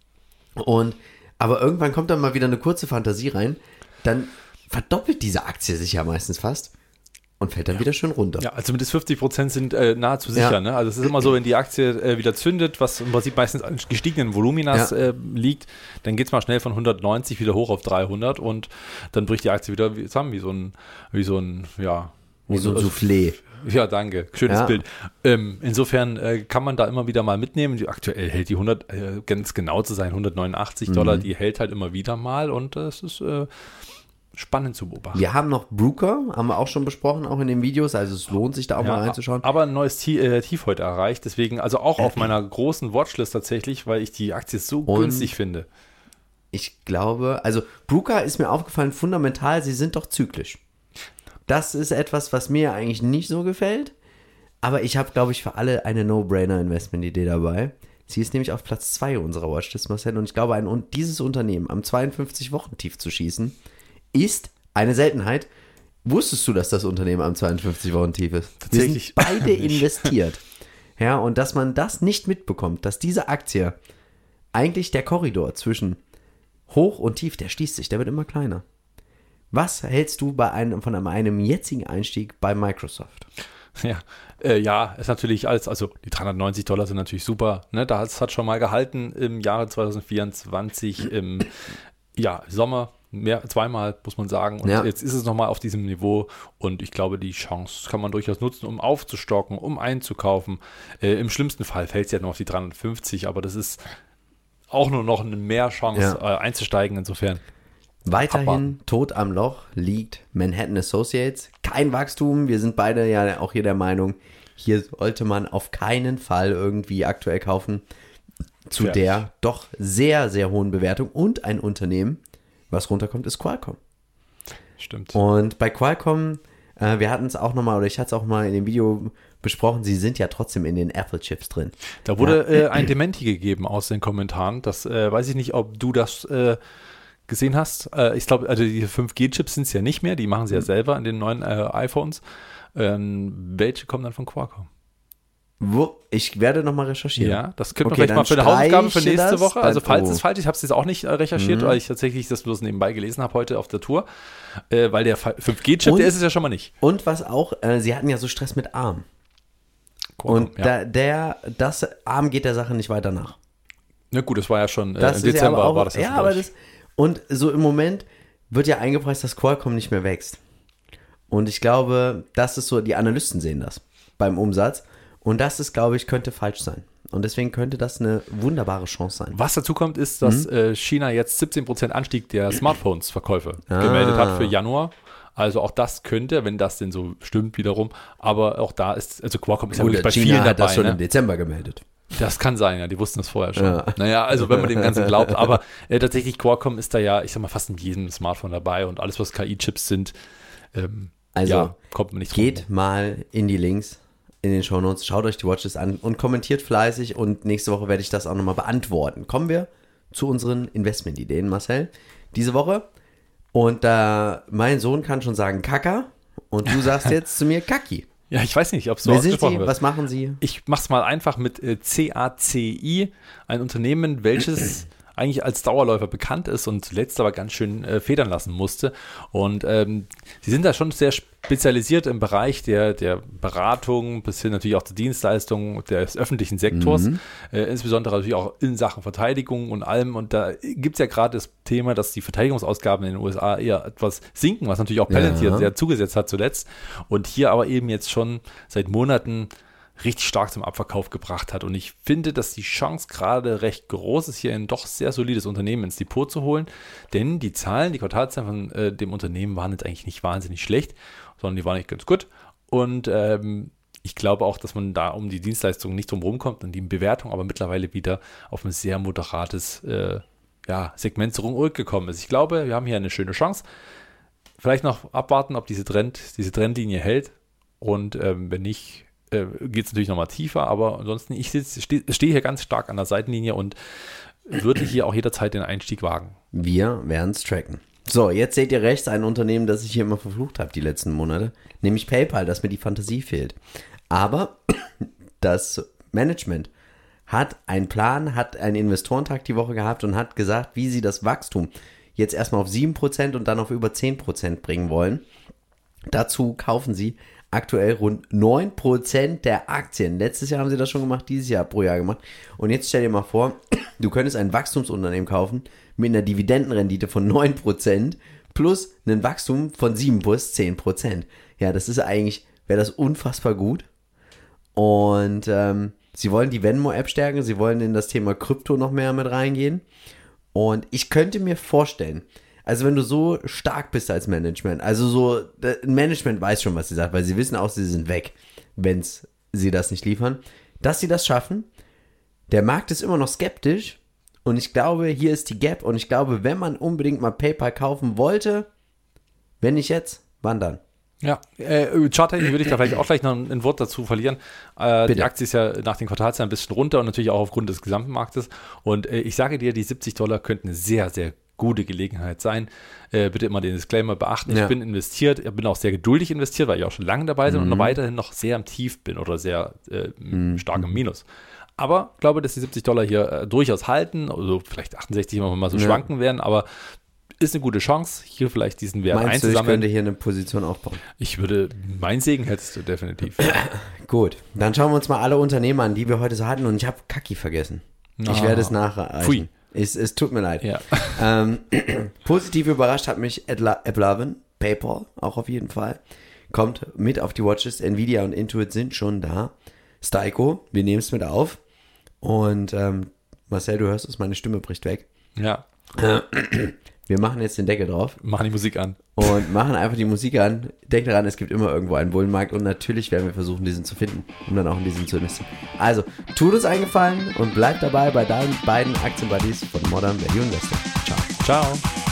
Aber irgendwann kommt dann mal wieder eine kurze Fantasie rein, dann verdoppelt diese Aktie sich ja meistens fast und fällt dann wieder schön runter. Ja, also zumindest 50% sind nahezu sicher. Ja. Ne? Also es ist immer so, wenn die Aktie wieder zündet, was im Prinzip meistens an gestiegenen Voluminas liegt, dann geht es mal schnell von 190 wieder hoch auf 300 und dann bricht die Aktie wieder zusammen wie so ein Soufflé. Ja, danke. Schönes Ja. Bild. Insofern kann man da immer wieder mal mitnehmen. Aktuell hält die 100, ganz genau zu sein, $189, die hält halt immer wieder mal und es ist spannend zu beobachten. Wir haben noch Bruker, haben wir auch schon besprochen, auch in den Videos, also es lohnt sich da auch mal reinzuschauen. Aber ein neues Tief heute erreicht, deswegen also auch auf meiner großen Watchlist tatsächlich, weil ich die Aktie so günstig finde. Ich glaube, also Bruker ist mir aufgefallen, fundamental, sie sind doch zyklisch. Das ist etwas, was mir eigentlich nicht so gefällt, aber ich habe, glaube ich, für alle eine No-Brainer-Investment-Idee dabei. Sie ist nämlich auf Platz 2 unserer Watchlist, Marcel, und ich glaube, dieses Unternehmen am 52-Wochen-Tief zu schießen, ist eine Seltenheit. Wusstest du, dass das Unternehmen am 52-Wochen-Tief ist? Tatsächlich. Wir sind beide investiert. Ja, und dass man das nicht mitbekommt, dass diese Aktie eigentlich der Korridor zwischen Hoch und Tief, der schließt sich, der wird immer kleiner. Was hältst du von einem jetzigen Einstieg bei Microsoft? Ja, ist natürlich alles, also die $390 sind natürlich super, ne? Das hat schon mal gehalten im Jahre 2024 im Sommer, zweimal, muss man sagen. Und jetzt ist es nochmal auf diesem Niveau und ich glaube, die Chance kann man durchaus nutzen, um aufzustocken, um einzukaufen. Im schlimmsten Fall fällt es ja nur auf die 350, aber das ist auch nur noch eine mehr Chance einzusteigen, insofern. Weiterhin tot am Loch liegt Manhattan Associates. Kein Wachstum. Wir sind beide ja auch hier der Meinung, hier sollte man auf keinen Fall irgendwie aktuell kaufen. zu Fertig. der doch sehr, sehr hohen Bewertung. Und ein Unternehmen, was runterkommt, ist Qualcomm. Stimmt. Und bei Qualcomm, wir hatten es auch nochmal, oder ich hatte es auch mal in dem Video besprochen, sie sind ja trotzdem in den Apple-Chips drin. Da wurde ein Dementi gegeben aus den Kommentaren. Das weiß ich nicht, ob du das gesehen hast. Ich glaube, also die 5G-Chips sind es ja nicht mehr. Die machen sie ja selber in den neuen iPhones. Welche kommen dann von Qualcomm? Ich werde nochmal recherchieren. Ja, das könnte man Okay, vielleicht mal für dann eine Hausaufgabe für streiche nächste das Woche. Also dann- falls oh. es falsch ist, ich habe es jetzt auch nicht recherchiert, weil ich tatsächlich das bloß nebenbei gelesen habe heute auf der Tour. Weil der 5G-Chip, Und- der ist es ja schon mal nicht. Und was auch, sie hatten ja so Stress mit ARM. Qualcomm, Und das ARM geht der Sache nicht weiter nach. Na gut, das war ja schon Das im ist Dezember ja aber auch, war das ja, glaub aber ich. das, und so im Moment wird ja eingepreist, dass Qualcomm nicht mehr wächst. Und ich glaube, das ist so, die Analysten sehen das beim Umsatz. Und das ist, glaube ich, könnte falsch sein. Und deswegen könnte das eine wunderbare Chance sein. Was dazu kommt, ist, dass China jetzt 17% Anstieg der Smartphones-Verkäufe Ah. gemeldet hat für Januar. Also auch das könnte, wenn das denn so stimmt wiederum, aber auch da ist, also Qualcomm ist ja wirklich bei China vielen hat dabei. das schon Ne? im Dezember gemeldet. Das kann sein, ja, die wussten das vorher schon. Ja. Naja, also wenn man dem Ganzen glaubt, aber tatsächlich Qualcomm ist da ja, ich sag mal, fast in jedem Smartphone dabei und alles, was KI-Chips sind, Also ja, kommt man nicht drum geht mal in die Links in den Shownotes, schaut euch die Watches an und kommentiert fleißig und nächste Woche werde ich das auch nochmal beantworten. Kommen wir zu unseren Investmentideen, Marcel. Diese Woche und mein Sohn kann schon sagen Kaka und du sagst jetzt zu mir Kaki. Ja, ich weiß nicht, ob es so Wer sind ausgesprochen Sie? wird. Was machen Sie? Ich mach's mal einfach mit CACI, ein Unternehmen, welches eigentlich als Dauerläufer bekannt ist und zuletzt aber ganz schön federn lassen musste. Und sie sind da schon sehr spezialisiert im Bereich der Beratung bis hin natürlich auch zur Dienstleistung des öffentlichen Sektors, insbesondere natürlich auch in Sachen Verteidigung und allem. Und da gibt es ja gerade das Thema, dass die Verteidigungsausgaben in den USA eher etwas sinken, was natürlich auch Palantir sehr zugesetzt hat zuletzt. Und hier aber eben jetzt schon seit Monaten richtig stark zum Abverkauf gebracht hat. Und ich finde, dass die Chance gerade recht groß ist, hier ein doch sehr solides Unternehmen ins Depot zu holen. Denn die Quartalzahlen von dem Unternehmen waren jetzt eigentlich nicht wahnsinnig schlecht, sondern die waren nicht ganz gut. Und ich glaube auch, dass man da um die Dienstleistungen nicht drum rumkommt und die Bewertung aber mittlerweile wieder auf ein sehr moderates Segment zurückgekommen ist. Ich glaube, wir haben hier eine schöne Chance. Vielleicht noch abwarten, ob diese Trendlinie hält. Und wenn nicht, geht es natürlich nochmal tiefer, aber ansonsten, ich stehe hier ganz stark an der Seitenlinie und würde hier auch jederzeit den Einstieg wagen. Wir werden es tracken. So, jetzt seht ihr rechts ein Unternehmen, das ich hier immer verflucht habe die letzten Monate, nämlich PayPal, das mir die Fantasie fehlt. Aber das Management hat einen Plan, hat einen Investorentag die Woche gehabt und hat gesagt, wie sie das Wachstum jetzt erstmal auf 7% und dann auf über 10% bringen wollen. Dazu kaufen sie aktuell rund 9% der Aktien. Letztes Jahr haben sie das schon gemacht, dieses Jahr pro Jahr gemacht. Und jetzt stell dir mal vor, du könntest ein Wachstumsunternehmen kaufen mit einer Dividendenrendite von 9% plus einem Wachstum von 7 bis 10%. Ja, das ist eigentlich, wäre das unfassbar gut. Und sie wollen die Venmo-App stärken, sie wollen in das Thema Krypto noch mehr mit reingehen. Und ich könnte mir vorstellen, also wenn du so stark bist als Management, also so, Management weiß schon, was sie sagt, weil sie wissen auch, sie sind weg, wenn sie das nicht liefern, dass sie das schaffen. Der Markt ist immer noch skeptisch und ich glaube, hier ist die Gap und ich glaube, wenn man unbedingt mal PayPal kaufen wollte, wenn nicht jetzt, wann dann? Ja, charttechnisch würde ich da vielleicht auch gleich noch ein Wort dazu verlieren. Die Aktie ist ja nach den Quartalszahlen ein bisschen runter und natürlich auch aufgrund des gesamten Marktes. Und ich sage dir, die $70 könnten eine sehr, sehr gute Gelegenheit sein. Bitte immer den Disclaimer beachten. Ja. Ich bin investiert, ich bin auch sehr geduldig investiert, weil ich auch schon lange dabei bin und noch weiterhin noch sehr am Tief bin oder sehr stark im Minus. Aber ich glaube, dass die $70 hier durchaus halten, also vielleicht 68 immer mal so schwanken werden, aber ist eine gute Chance, hier vielleicht diesen Wert Meinst du, ich einzusammeln. könnte hier eine Position aufbauen? Mein Segen hättest du definitiv. Gut, dann schauen wir uns mal alle Unternehmen an, die wir heute so hatten und ich habe Kaki vergessen. Ich werde es nachreichen. Pfui. Es tut mir leid. Ja. Positiv überrascht hat mich AppLovin, PayPal auch auf jeden Fall. Kommt mit auf die Watches. Nvidia und Intuit sind schon da. Styco, wir nehmen es mit auf. Und Marcel, du hörst es, meine Stimme bricht weg. Ja. Wir machen jetzt den Deckel drauf. Machen die Musik an. Und machen einfach die Musik an. Denkt daran, es gibt immer irgendwo einen Bullenmarkt und natürlich werden wir versuchen, diesen zu finden, um dann auch in diesen zu investieren. Also, tut uns einen Gefallen und bleibt dabei bei deinen beiden Aktienbuddies von Modern Value Investor. Ciao. Ciao.